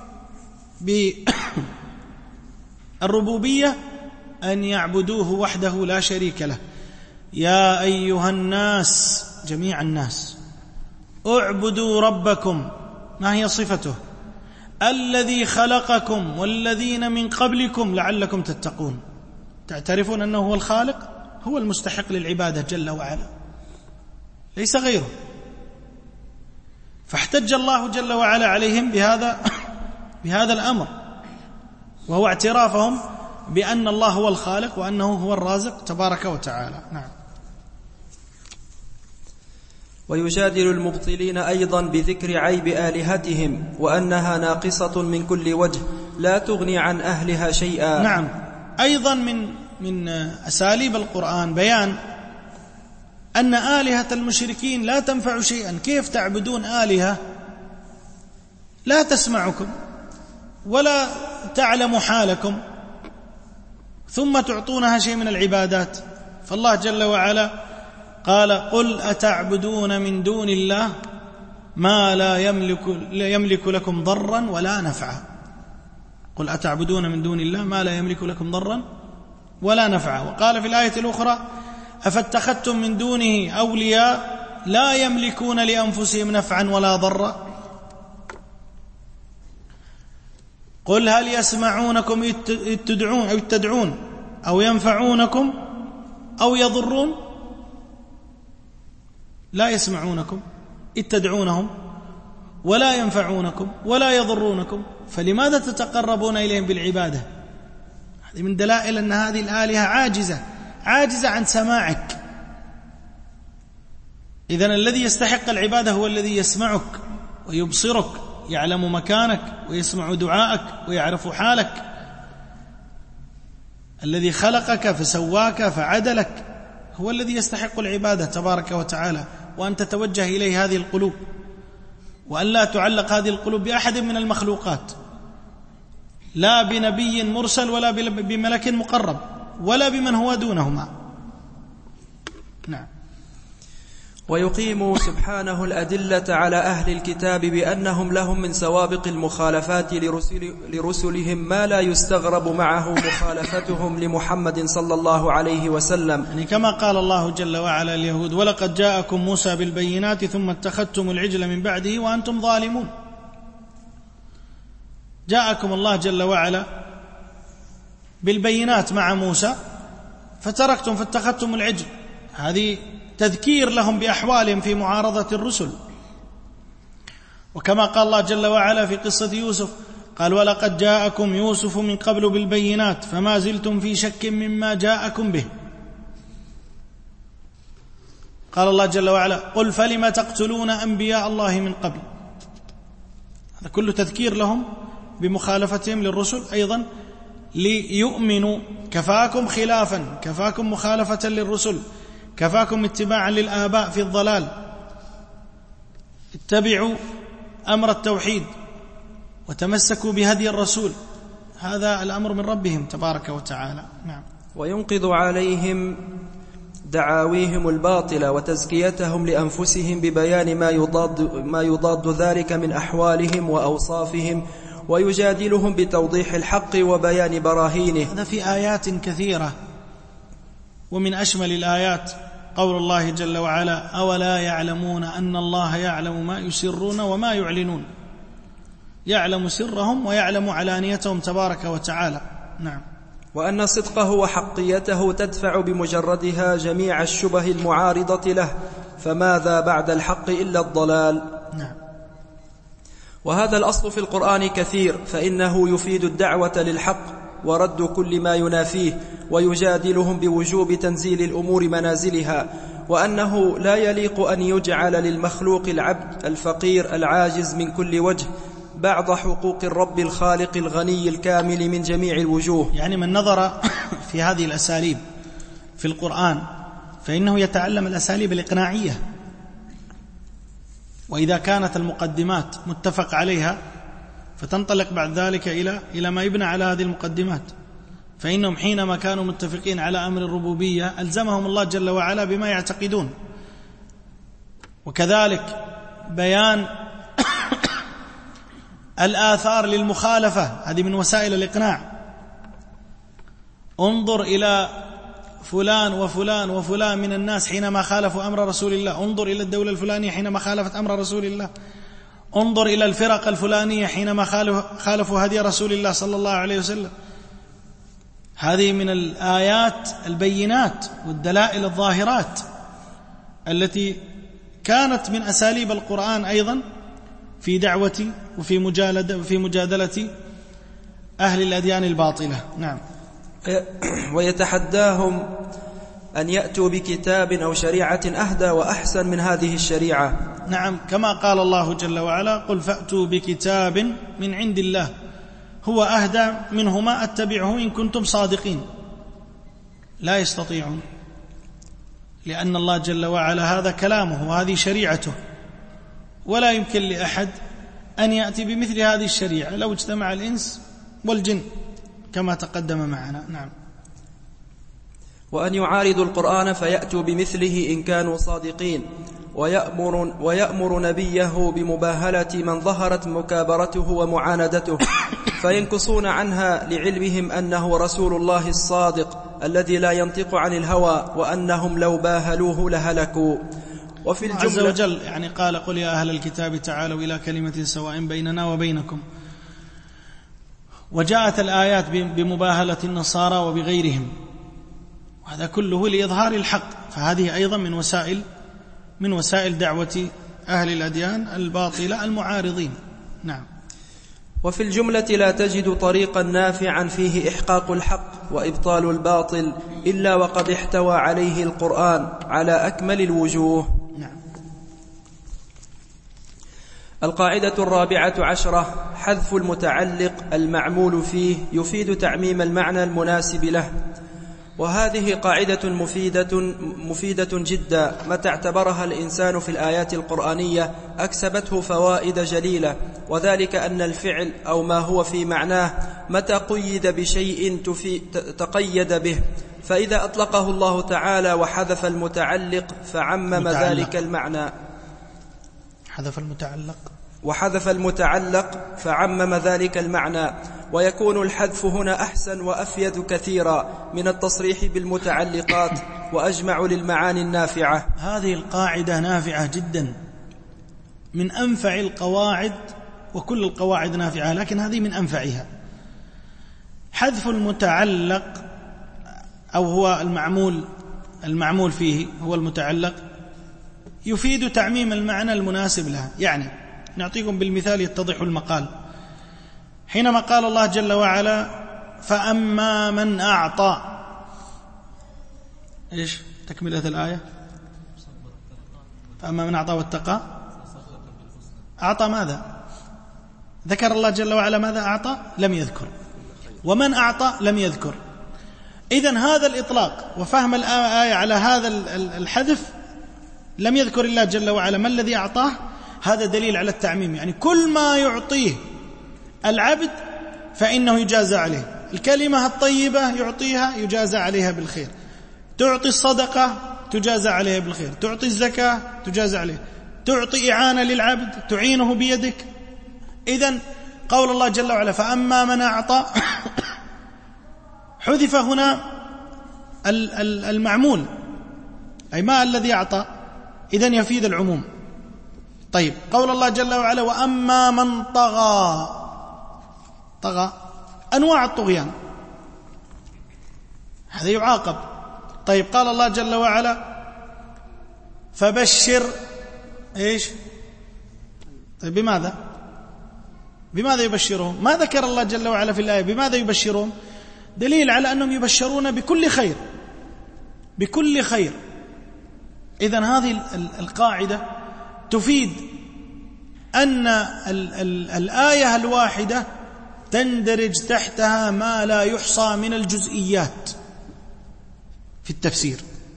بالربوبية أن يعبدوه وحده لا شريك له. يا أيها الناس، جميع الناس، اعبدوا ربكم. ما هي صفته؟ الذي خلقكم والذين من قبلكم لعلكم تتقون. تعترفون أنه هو الخالق، هو المستحق للعبادة جل وعلا، ليس غيره. فاحتج الله جل وعلا عليهم بهذا بهذا الأمر، وهو اعترافهم بأن الله هو الخالق وأنه هو الرازق تبارك وتعالى. نعم. ويجادل المبطلين أيضا بذكر عيب آلهتهم وأنها ناقصة من كل وجه لا تغني عن أهلها شيئا. نعم. أيضا من من أساليب القرآن بيان أن آلهة المشركين لا تنفع شيئا. كيف تعبدون آلهة لا تسمعكم ولا تعلم حالكم ثم تعطونها شيء من العبادات؟ فالله جل وعلا قال: قل أتعبدون من دون الله ما لا يملك, لا يملك لكم ضرا ولا نفعا. قل أتعبدون من دون الله ما لا يملك لكم ضرا ولا نفعا. وقال في الآية الأخرى: أفاتخذتم من دونه أولياء لا يملكون لأنفسهم نفعا ولا ضرا. قل هل يسمعونكم إذ تدعون أو تدعون أو ينفعونكم أو يضرون؟ لا يسمعونكم إذ تدعونهم ولا ينفعونكم ولا يضرونكم، فلماذا تتقربون إليهم بالعبادة؟ هذه من دلائل أن هذه الآلهة عاجزة عاجزة عن سماعك. إذن الذي يستحق العبادة هو الذي يسمعك ويبصرك، يعلم مكانك ويسمع دعائك ويعرف حالك، الذي خلقك فسواك فعدلك، هو الذي يستحق العبادة تبارك وتعالى. وأن تتوجه إليه هذه القلوب، وأن لا تعلق هذه القلوب بأحد من المخلوقات، لا بنبي مرسل ولا بملك مقرب ولا بمن هو دونهما. نعم. ويقيم سبحانه الأدلة على أهل الكتاب بأنهم لهم من سوابق المخالفات لرسل لرسلهم ما لا يستغرب معه مخالفتهم لمحمد صلى الله عليه وسلم، يعني كما قال الله جل وعلا اليهود: ولقد جاءكم موسى بالبينات ثم اتخذتم العجل من بعده وأنتم ظالمون. جاءكم الله جل وعلا بالبينات مع موسى فتركتم فاتخذتم العجل، هذه تذكير لهم بأحوالهم في معارضة الرسل. وكما قال الله جل وعلا في قصة يوسف قال: ولقد جاءكم يوسف من قبل بالبينات فما زلتم في شك مما جاءكم به. قال الله جل وعلا: قل فلم تقتلون أنبياء الله من قبل. هذا كله تذكير لهم بمخالفتهم للرسل، أيضا ليؤمنوا. كفاكم خلافا، كفاكم مخالفة للرسل، كفاكم اتباعا للآباء في الضلال، اتبعوا أمر التوحيد وتمسكوا بهدي الرسول، هذا الأمر من ربهم تبارك وتعالى. نعم. وينقض عليهم دعاويهم الباطلة وتزكيتهم لأنفسهم ببيان ما يضاد, ما يضاد ذلك من أحوالهم وأوصافهم، ويجادلهم بتوضيح الحق وبيان براهينه. هذا في آيات كثيرة، ومن أشمل الآيات قول الله جل وعلا: أولا يعلمون أن الله يعلم ما يسرون وما يعلنون. يعلم سرهم ويعلم علانيتهم تبارك وتعالى. نعم. وأن صدقه وحقيته تدفع بمجردها جميع الشبه المعارضة له، فماذا بعد الحق إلا الضلال. نعم. وهذا الأصل في القرآن كثير، فإنه يفيد الدعوة للحق ورد كل ما ينافيه، ويجادلهم بوجوب تنزيل الأمور منازلها، وأنه لا يليق أن يجعل للمخلوق العبد الفقير العاجز من كل وجه بعض حقوق الرب الخالق الغني الكامل من جميع الوجوه. يعني من نظر في هذه الأساليب في القرآن فإنه يتعلم الأساليب الإقناعية، وإذا كانت المقدمات متفق عليها فتنطلق بعد ذلك إلى إلى ما يبنى على هذه المقدمات. فإنهم حينما كانوا متفقين على أمر الربوبية ألزمهم الله جل وعلا بما يعتقدون. وكذلك بيان الآثار للمخالفة، هذه من وسائل الإقناع. انظر إلى فلان وفلان وفلان من الناس حينما خالفوا أمر رسول الله، انظر إلى الدولة الفلانية حينما خالفت أمر رسول الله، انظر إلى الفرق الفلانية حينما خالفوا هدي رسول الله صلى الله عليه وسلم. هذه من الآيات البينات والدلائل الظاهرات التي كانت من أساليب القرآن أيضا في دعوة وفي مجالدة وفي مجادلة أهل الأديان الباطلة. نعم. ويتحداهم أن يأتوا بكتاب أو شريعة أهدى وأحسن من هذه الشريعة. نعم، كما قال الله جل وعلا: قل فأتوا بكتاب من عند الله هو أهدى منهما أتبعه إن كنتم صادقين. لا يستطيعون، لأن الله جل وعلا هذا كلامه وهذه شريعته، ولا يمكن لأحد أن يأتي بمثل هذه الشريعة لو اجتمع الإنس والجن كما تقدم معنا. نعم. وأن يعارضوا القرآن فيأتوا بمثله إن كانوا صادقين، ويأمر, ويأمر نبيه بمباهلة من ظهرت مكابرته ومعاندته، فينكصون عنها لعلمهم أنه رسول الله الصادق الذي لا ينطق عن الهوى، وأنهم لو باهلوه لهلكوا. وفي الجملة عز وجل يعني قال: قل يا أهل الكتاب تعالوا إلى كلمة سواء بيننا وبينكم. وجاءت الآيات بمباهلة النصارى وبغيرهم، وهذا كله لإظهار الحق، فهذه أيضا من وسائل من وسائل دعوة أهل الأديان الباطلة المعارضين. نعم. وفي الجملة لا تجد طريقا نافعا فيه إحقاق الحق وإبطال الباطل إلا وقد احتوى عليه القرآن على أكمل الوجوه. نعم. القاعدة الرابعة عشرة: حذف المتعلق المعمول فيه يفيد تعميم المعنى المناسب له. وهذه قاعدة مفيدة, مفيدة جدا، متى اعتبرها الإنسان في الآيات القرآنية أكسبته فوائد جليلة، وذلك أن الفعل أو ما هو في معناه متى قيد بشيء تقيد به، فإذا أطلقه الله تعالى وحذف المتعلق فعمم ذلك المعنى. حذف المتعلق وحذف المتعلق فعمم ذلك المعنى، ويكون الحذف هنا أحسن وأفيد كثيرا من التصريح بالمتعلقات وأجمع للمعاني النافعة. هذه القاعدة نافعة جدا، من أنفع القواعد، وكل القواعد نافعة لكن هذه من أنفعها. حذف المتعلق أو هو المعمول المعمول فيه هو المتعلق يفيد تعميم المعنى المناسب له. يعني نعطيكم بالمثال يتضح المقال. حينما قال الله جل وعلا فأما من أعطى، إيش تكملة الآية؟ فأما من أعطى واتقى. أعطى ماذا؟ ذكر الله جل وعلا ماذا أعطى؟ لم يذكر. ومن أعطى لم يذكر. إذن هذا الإطلاق وفهم الآية على هذا الحذف لم يذكر الله جل وعلا ما الذي أعطاه، هذا دليل على التعميم. يعني كل ما يعطيه العبد فإنه يجازى عليه. الكلمة الطيبة يعطيها يجازى عليها بالخير، تعطي الصدقة تجازى عليها بالخير، تعطي الزكاة تجازى عليها، تعطي إعانة للعبد تعينه بيدك. إذن قول الله جل وعلا فأما من أعطى حذف هنا المعمول أي ما الذي أعطى، إذن يفيد العموم. طيب قول الله جل وعلا وأما من طغى، طغى أنواع الطغيان هذا يعاقب. طيب قال الله جل وعلا فبشر إيش؟ طيب بماذا؟ بماذا يبشرهم؟ ما ذكر الله جل وعلا في الآية بماذا يبشرهم؟ دليل على أنهم يبشرون بكل خير، بكل خير. إذن هذه القاعدة تفيد أن الآية الواحدة تندرج تحتها ما لا يحصى من الجزئيات في التفسير.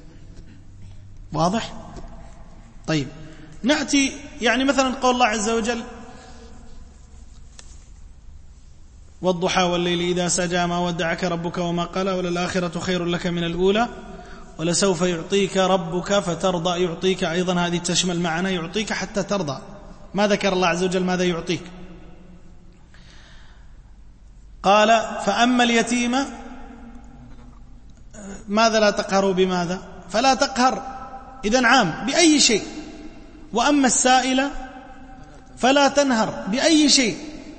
واضح؟ طيب نأتي يعني مثلا قول الله عز وجل والضحى والليل إذا سجى ما ودعك ربك وما قلى وللآخرة خير لك من الأولى ولسوف يعطيك ربك فترضى. يعطيك أيضا هذه تشمل معنا يعطيك حتى ترضى. ما ذكر الله عز وجل ماذا يعطيك؟ قال فأما اليتيم ماذا لا تقهروا بماذا؟ فلا تقهر، إذن عام بأي شيء. وأما السائل فلا تنهر بأي شيء،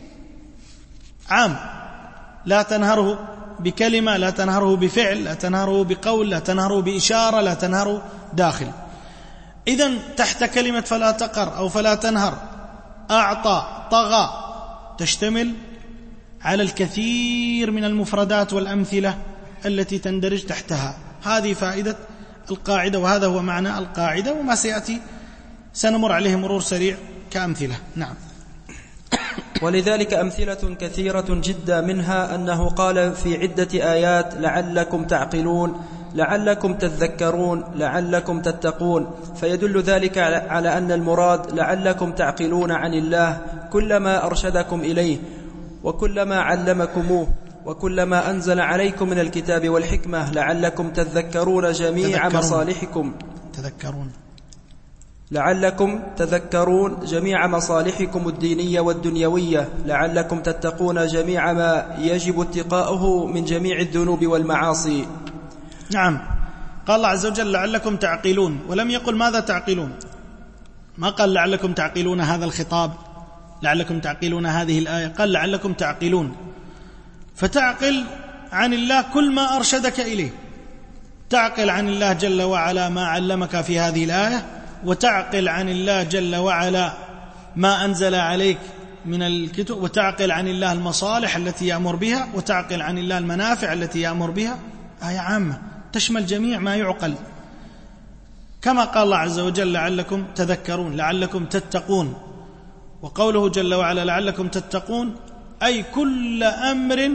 عام. لا تنهره بكلمة، لا تنهره بفعل، لا تنهره بقول، لا تنهره بإشارة، لا تنهره داخل. إذن تحت كلمة فلا تقهر أو فلا تنهر أعطى طغى تشتمل على الكثير من المفردات والأمثلة التي تندرج تحتها. هذه فائدة القاعدة، وهذا هو معنى القاعدة، وما سيأتي سنمر عليه مرور سريع كأمثلة. نعم. ولذلك أمثلة كثيرة جدا، منها أنه قال في عدة آيات لعلكم تعقلون، لعلكم تذكرون، لعلكم تتقون، فيدل ذلك على أن المراد لعلكم تعقلون عن الله كلما أرشدكم إليه وكلما علمكموه وكلما أنزل عليكم من الكتاب والحكمة، لعلكم تذكرون جميع تذكرون. مصالحكم تذكرون لعلكم تذكرون جميع مصالحكم الدينية والدنيوية، لعلكم تتقون جميع ما يجب اتقاؤه من جميع الذنوب والمعاصي. نعم. قال الله عز وجل لعلكم تعقلون، ولم يقل ماذا تعقلون، ما قال لعلكم تعقلون هذا الخطاب، لعلكم تعقلون هذه الآية، قال لعلكم تعقلون. فتعقل عن الله كل ما أرشدك إليه، تعقل عن الله جل وعلا ما علمك في هذه الآية، وتعقل عن الله جل وعلا ما أنزل عليك من الكتب، وتعقل عن الله المصالح التي يأمر بها، وتعقل عن الله المنافع التي يأمر بها. آية عامة تشمل جميع ما يعقل، كما قال الله عز وجل لعلكم تذكرون، لعلكم تتقون. وقوله جل وعلا لعلكم تتقون أي كل أمر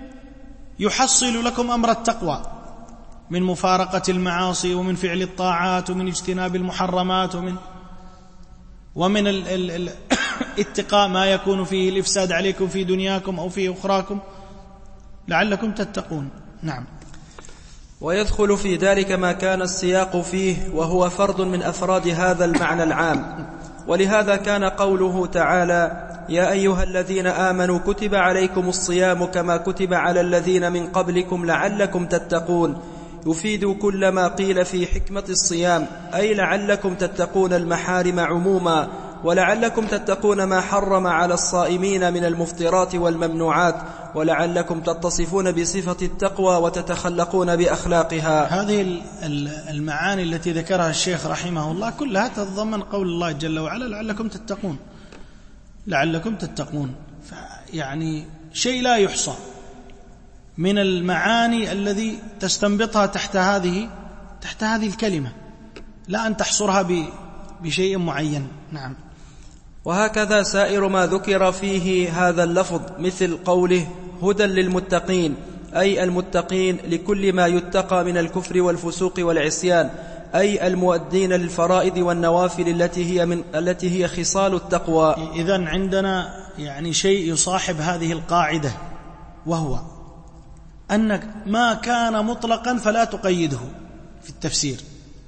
يحصل لكم أمر التقوى من مفارقة المعاصي ومن فعل الطاعات ومن اجتناب المحرمات ومن ومن ال ال ال اتقاء ما يكون فيه الإفساد عليكم في دنياكم أو في أخراكم لعلكم تتقون. نعم. ويدخل في ذلك ما كان السياق فيه وهو فرد من أفراد هذا المعنى العام، ولهذا كان قوله تعالى: يا أيها الذين آمنوا كتب عليكم الصيام كما كتب على الذين من قبلكم لعلكم تتقون، يفيد كل ما قيل في حكمة الصيام، أي لعلكم تتقون المحارم عموما، ولعلكم تتقون ما حرم على الصائمين من المفطرات والممنوعات، ولعلكم تتصفون بصفة التقوى وتتخلقون بأخلاقها. هذه المعاني التي ذكرها الشيخ رحمه الله كلها تتضمن قول الله جل وعلا: لعلكم تتقون، لعلكم تتقون. يعني شيء لا يحصى من المعاني الذي تستنبطها تحت هذه تحت هذه الكلمة، لا أن تحصرها بشيء معين. نعم. وهكذا سائر ما ذكر فيه هذا اللفظ، مثل قوله: هدى للمتقين، أي المتقين لكل ما يتقى من الكفر والفسوق والعصيان، أي المؤدين للفرائض والنوافل التي هي من التي هي خصال التقوى. إذن عندنا يعني شيء يصاحب هذه القاعدة، وهو أنك ما كان مطلقا فلا تقيده في التفسير،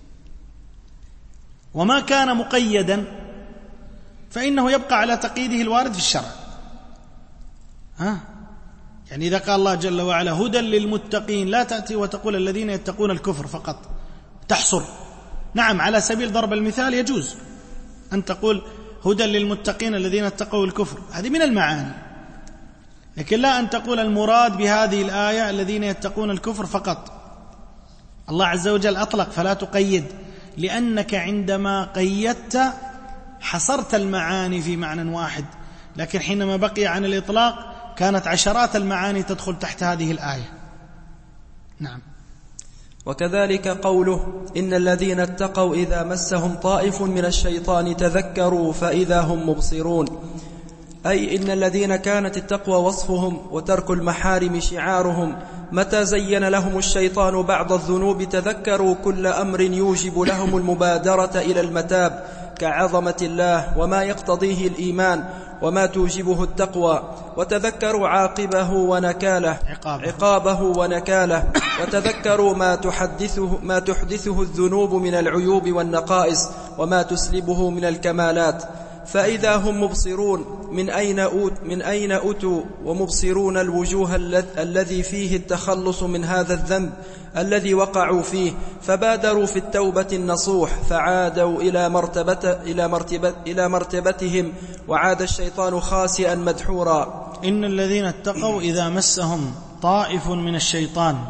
وما كان مقيدا فإنه يبقى على تقييده الوارد في الشرع. ها؟ يعني إذا قال الله جل وعلا: هدى للمتقين، لا تأتي وتقول الذين يتقون الكفر فقط، تحصر. نعم، على سبيل ضرب المثال يجوز أن تقول هدى للمتقين الذين اتقوا الكفر، هذه من المعاني، لكن لا أن تقول المراد بهذه الآية الذين يتقون الكفر فقط. الله عز وجل أطلق فلا تقيد، لأنك عندما قيدت حصرت المعاني في معنى واحد، لكن حينما بقي عن الإطلاق كانت عشرات المعاني تدخل تحت هذه الآية. نعم. وكذلك قوله: إن الذين اتقوا إذا مسهم طائف من الشيطان تذكروا فإذا هم مبصرون، أي إن الذين كانت التقوى وصفهم وترك المحارم شعارهم، متى زين لهم الشيطان بعض الذنوب تذكروا كل أمر يوجب لهم المبادرة إلى المتاب، كعظمة الله وما يقتضيه الإيمان وما توجبه التقوى، وتذكروا عاقبه ونكاله عقابه, عقابه ونكاله، وتذكروا ما تحدثه, ما تحدثه الذنوب من العيوب والنقائص وما تسلبه من الكمالات، فإذا هم مبصرون من أين أوت من أين أتوا ومبصرون الوجوه الذي فيه التخلص من هذا الذنب الذي وقعوا فيه، فبادروا في التوبة النصوح، فعادوا إلى مرتبة إلى مرتبة إلى مرتبتهم، وعاد الشيطان خاسئا مدحورا. إن الذين اتقوا إذا مسهم طائف من الشيطان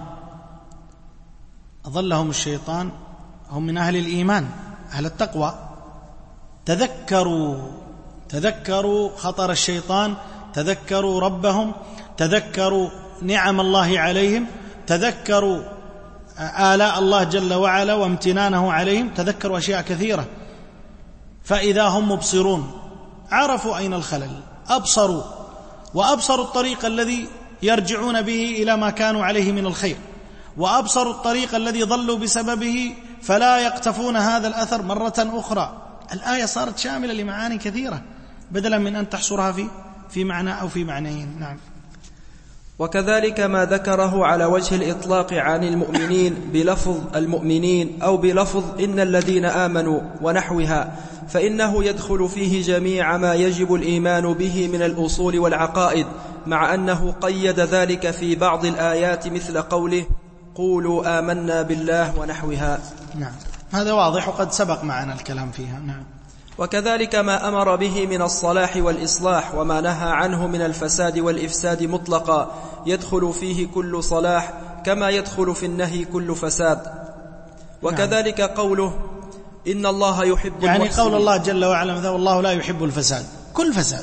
أضلهم الشيطان، هم من أهل الإيمان أهل التقوى، تذكروا تذكروا خطر الشيطان، تذكروا ربهم، تذكروا نعم الله عليهم، تذكروا آلاء الله جل وعلا وامتنانه عليهم، تذكروا أشياء كثيرة. فإذا هم مبصرون، عرفوا أين الخلل، أبصروا وأبصروا الطريق الذي يرجعون به إلى ما كانوا عليه من الخير، وأبصروا الطريق الذي ضلوا بسببه فلا يقتفون هذا الأثر مرة أخرى. الآية صارت شاملة لمعاني كثيرة بدلا من أن تحصرها في في معنى أو في معنيين. نعم. وكذلك ما ذكره على وجه الإطلاق عن المؤمنين بلفظ المؤمنين أو بلفظ إن الذين آمنوا ونحوها، فإنه يدخل فيه جميع ما يجب الإيمان به من الأصول والعقائد، مع أنه قيد ذلك في بعض الآيات مثل قوله: قولوا آمنا بالله ونحوها. نعم، هذا واضح وقد سبق معنا الكلام فيها. نعم. وكذلك ما أمر به من الصلاح والإصلاح، وما نهى عنه من الفساد والإفساد مطلقا، يدخل فيه كل صلاح كما يدخل في النهي كل فساد. وكذلك قوله: إن الله يحب يعني المحسنين، قول الله جل وعلا: والله لا يحب الفساد، كل فساد،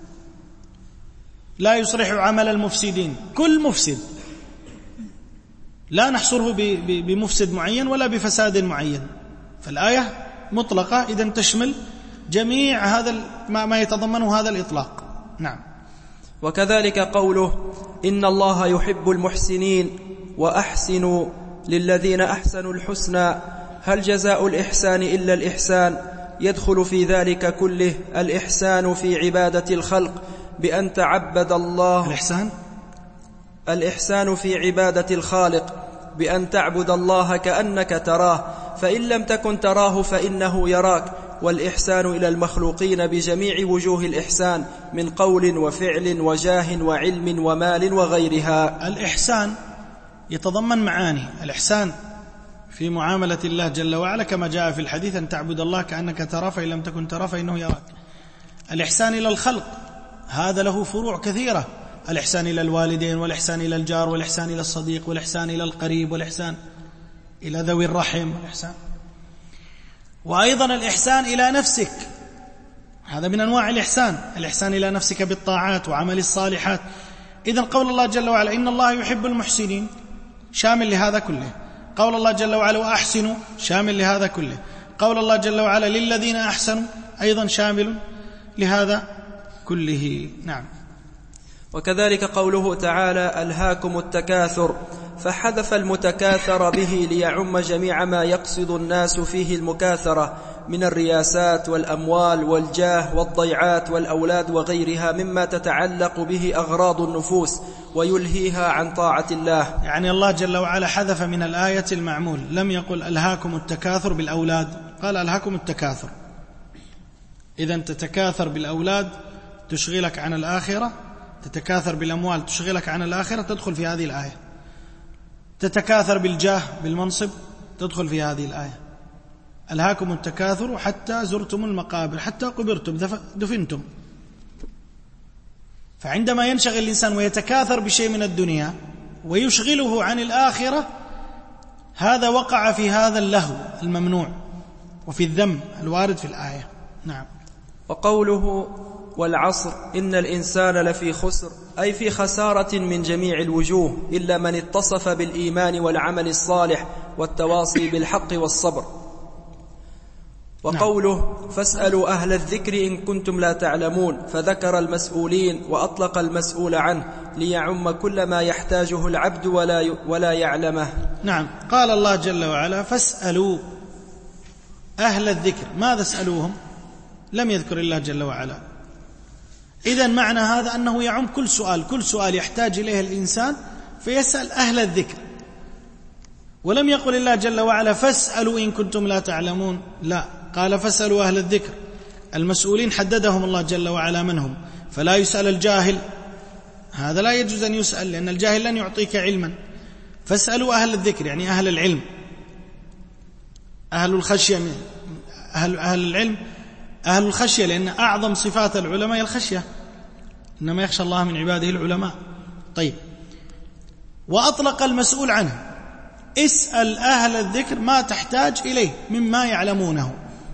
لا يصلح عمل المفسدين، كل مفسد، لا نحصره بمفسد معين ولا بفساد معين. فالآية مطلقة إذن تشمل جميع هذا ما يتضمنه هذا الإطلاق. نعم. وكذلك قوله: إن الله يحب المحسنين وأحسنوا للذين أحسنوا الحسنى هل جزاء الإحسان إلا الإحسان، يدخل في ذلك كله الإحسان في عبادة الخلق بأن تعبد الله الإحسان الإحسان في عبادة الخالق بأن تعبد الله كأنك تراه، فإن لم تكن تراه فإنه يراك. والإحسان إلى المخلوقين بجميع وجوه الإحسان من قول وفعل وجاه وعلم ومال وغيرها. الإحسان يتضمن معاني. الإحسان في معاملة الله جل وعلا كما جاء في الحديث أن تعبد الله كأنك تراه فإن لم تكن تراه فإنه يراك. الإحسان إلى الخلق هذا له فروع كثيرة، الإحسان إلى الوالدين والإحسان إلى الجار والإحسان إلى الصديق والإحسان إلى القريب والإحسان إلى ذوي الرحم والإحسان. وأيضا الإحسان إلى نفسك، هذا من أنواع الإحسان، الإحسان إلى نفسك بالطاعات وعمل الصالحات. إذن قول الله جل وعلا إن الله يحب المحسنين شامل لهذا كله. قول الله جل وعلا وأحسنوا شامل لهذا كله. قول الله جل وعلا للذين أحسنوا أيضا شامل لهذا كله. نعم. وكذلك قوله تعالى ألهاكم التكاثر، فحذف المتكاثر به ليعم جميع ما يقصد الناس فيه المكاثرة من الرياسات والأموال والجاه والضيعات والأولاد وغيرها مما تتعلق به أغراض النفوس ويلهيها عن طاعة الله. يعني الله جل وعلا حذف من الآية المعمول، لم يقل ألهاكم التكاثر بالأولاد، قال ألهاكم التكاثر. إذن تتكاثر بالأولاد تشغلك عن الآخرة، تتكاثر بالأموال تشغلك عن الآخرة، تدخل في هذه الآية. تتكاثر بالجاه بالمنصب تدخل في هذه الآية. ألهاكم التكاثر حتى زرتم المقابر، حتى قبرتم دفنتم. فعندما ينشغل الإنسان ويتكاثر بشيء من الدنيا ويشغله عن الآخرة، هذا وقع في هذا اللهو الممنوع وفي الذم الوارد في الآية. نعم. وقوله والعصر إن الإنسان لفي خسر، أي في خسارة من جميع الوجوه إلا من اتصف بالإيمان والعمل الصالح والتواصي بالحق والصبر. وقوله فاسألوا أهل الذكر إن كنتم لا تعلمون، فذكر المسؤولين وأطلق المسؤول عنه ليعم كل ما يحتاجه العبد ولا ولا يعلمه. نعم. قال الله جل وعلا فاسألوا أهل الذكر، ماذا اسألوهم؟ لم يذكر الله جل وعلا. إذن معنى هذا أنه يعم كل سؤال، كل سؤال يحتاج إليه الإنسان فيسأل أهل الذكر. ولم يقل الله جل وعلا فاسألوا إن كنتم لا تعلمون، لا، قال فاسألوا أهل الذكر. المسؤولين حددهم الله جل وعلا منهم، فلا يسأل الجاهل، هذا لا يجوز أن يسأل لأن الجاهل لن يعطيك علما. فاسألوا أهل الذكر يعني أهل العلم، أهل الخشية، أهل, أهل العلم أهل الخشية، لأن أعظم صفات العلماء الخشية، إنما يخشى الله من عباده العلماء. طيب. وأطلق المسؤول عنه، اسأل أهل الذكر ما تحتاج إليه مما يعلمونه،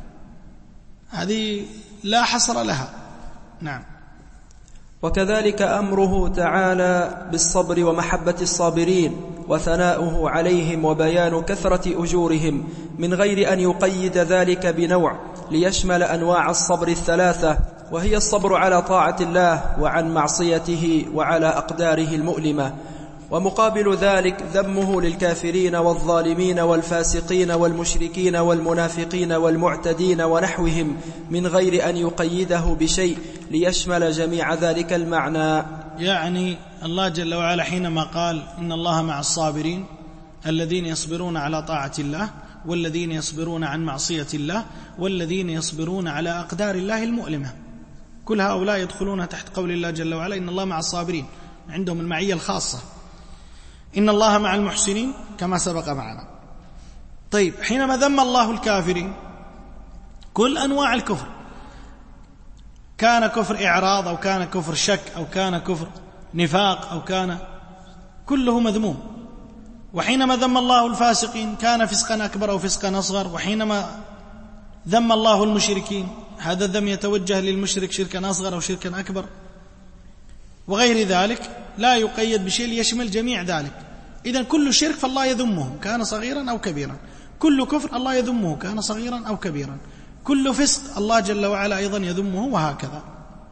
هذه لا حصر لها. نعم. وكذلك أمره تعالى بالصبر ومحبة الصابرين وثناؤه عليهم وبيان كثرة أجورهم من غير أن يقيد ذلك بنوع، ليشمل أنواع الصبر الثلاثة، وهي الصبر على طاعة الله وعن معصيته وعلى أقداره المؤلمة. ومقابل ذلك ذمه للكافرين والظالمين والفاسقين والمشركين والمنافقين والمعتدين ونحوهم من غير أن يقيده بشيء ليشمل جميع ذلك المعنى. يعني الله جل وعلا حينما قال إن الله مع الصابرين الذين يصبرون على طاعة الله والذين يصبرون عن معصية الله والذين يصبرون على أقدار الله المؤلمة، كل هؤلاء يدخلون تحت قول الله جل وعلا إن الله مع الصابرين، عندهم المعية الخاصة. إن الله مع المحسنين كما سبق معنا. طيب، حينما ذم الله الكافرين كل أنواع الكفر، كان كفر إعراض أو كان كفر شك أو كان كفر نفاق أو كان، كله مذموم. وحينما ذم الله الفاسقين كان فسقا أكبر أو فسقا أصغر. وحينما ذم الله المشركين هذا الذم يتوجه للمشرك شركا أصغر أو شركا أكبر وغير ذلك، لا يقيد بشيء ليشمل جميع ذلك. إذن كل شرك فالله يذمه كان صغيرا أو كبيرا، كل كفر الله يذمه كان صغيرا أو كبيرا، كل فسق الله جل وعلا أيضا يذمه، وهكذا.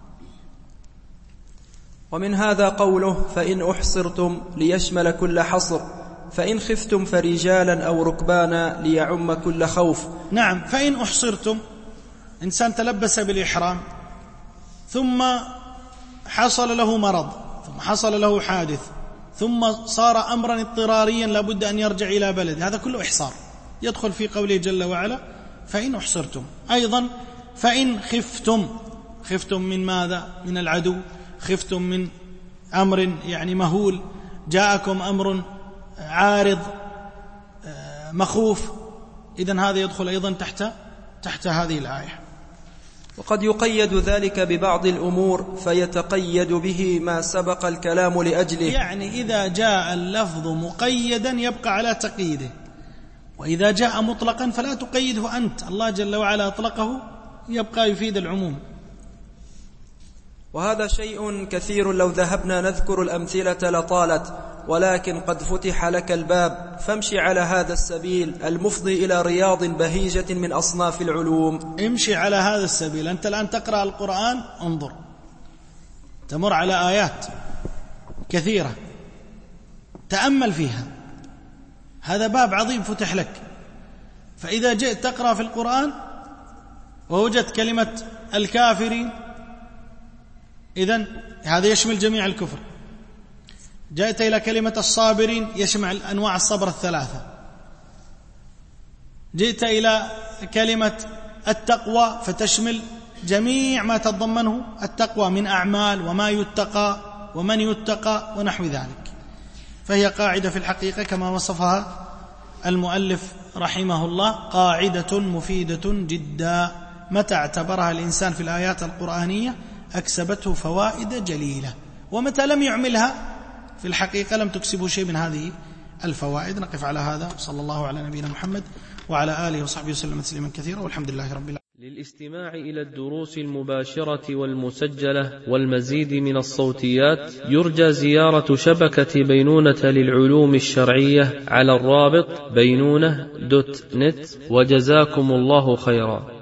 ومن هذا قوله فإن أحصرتم ليشمل كل حصر، فإن خفتم فرجالا أو ركبانا ليعم كل خوف. نعم. فإن أحصرتم إنسان تلبس بالإحرام ثم حصل له مرض، ثم حصل له حادث، ثم صار أمرا اضطراريا لابد أن يرجع إلى بلد، هذا كله إحصار، يدخل في قوله جل وعلا فإن أحصرتم. أيضا فإن خفتم، خفتم من ماذا؟ من العدو، خفتم من أمر يعني مهول، جاءكم أمر عارض مخوف، إذن هذا يدخل أيضا تحت تحت هذه الآية. وقد يقيد ذلك ببعض الأمور فيتقيد به ما سبق الكلام لأجله، يعني إذا جاء اللفظ مقيدا يبقى على تقييده، وإذا جاء مطلقا فلا تقيده أنت، الله جل وعلا أطلقه يبقى يفيد العموم. وهذا شيء كثير لو ذهبنا نذكر الأمثلة لطالت، ولكن قد فتح لك الباب، فامشي على هذا السبيل المفضي إلى رياض بهيجة من أصناف العلوم. امشي على هذا السبيل. أنت الآن تقرأ القرآن، انظر، تمر على آيات كثيرة، تأمل فيها، هذا باب عظيم فتح لك. فإذا جئت تقرأ في القرآن ووجدت كلمة الكافرين، إذن هذا يشمل جميع الكفر. جاءت إلى كلمة الصابرين يشمل أنواع الصبر الثلاثة. جئت إلى كلمة التقوى فتشمل جميع ما تضمنه التقوى من أعمال وما يتقى ومن يتقى ونحو ذلك. فهي قاعدة في الحقيقة كما وصفها المؤلف رحمه الله، قاعدة مفيدة جدا، متى اعتبرها الإنسان في الآيات القرآنية أكسبته فوائد جليلة، ومتى لم يعملها في الحقيقة لم تكسبه شيء من هذه الفوائد. نقف على هذا، صلى الله على نبينا محمد وعلى آله وصحبه وسلم تسليما كثيرا، والحمد لله رب العالمين. للاستماع إلى الدروس المباشرة والمسجلة والمزيد من الصوتيات يرجى زيارة شبكة بينونة للعلوم الشرعية على الرابط بينونة دوت نت، وجزاكم الله خيرا.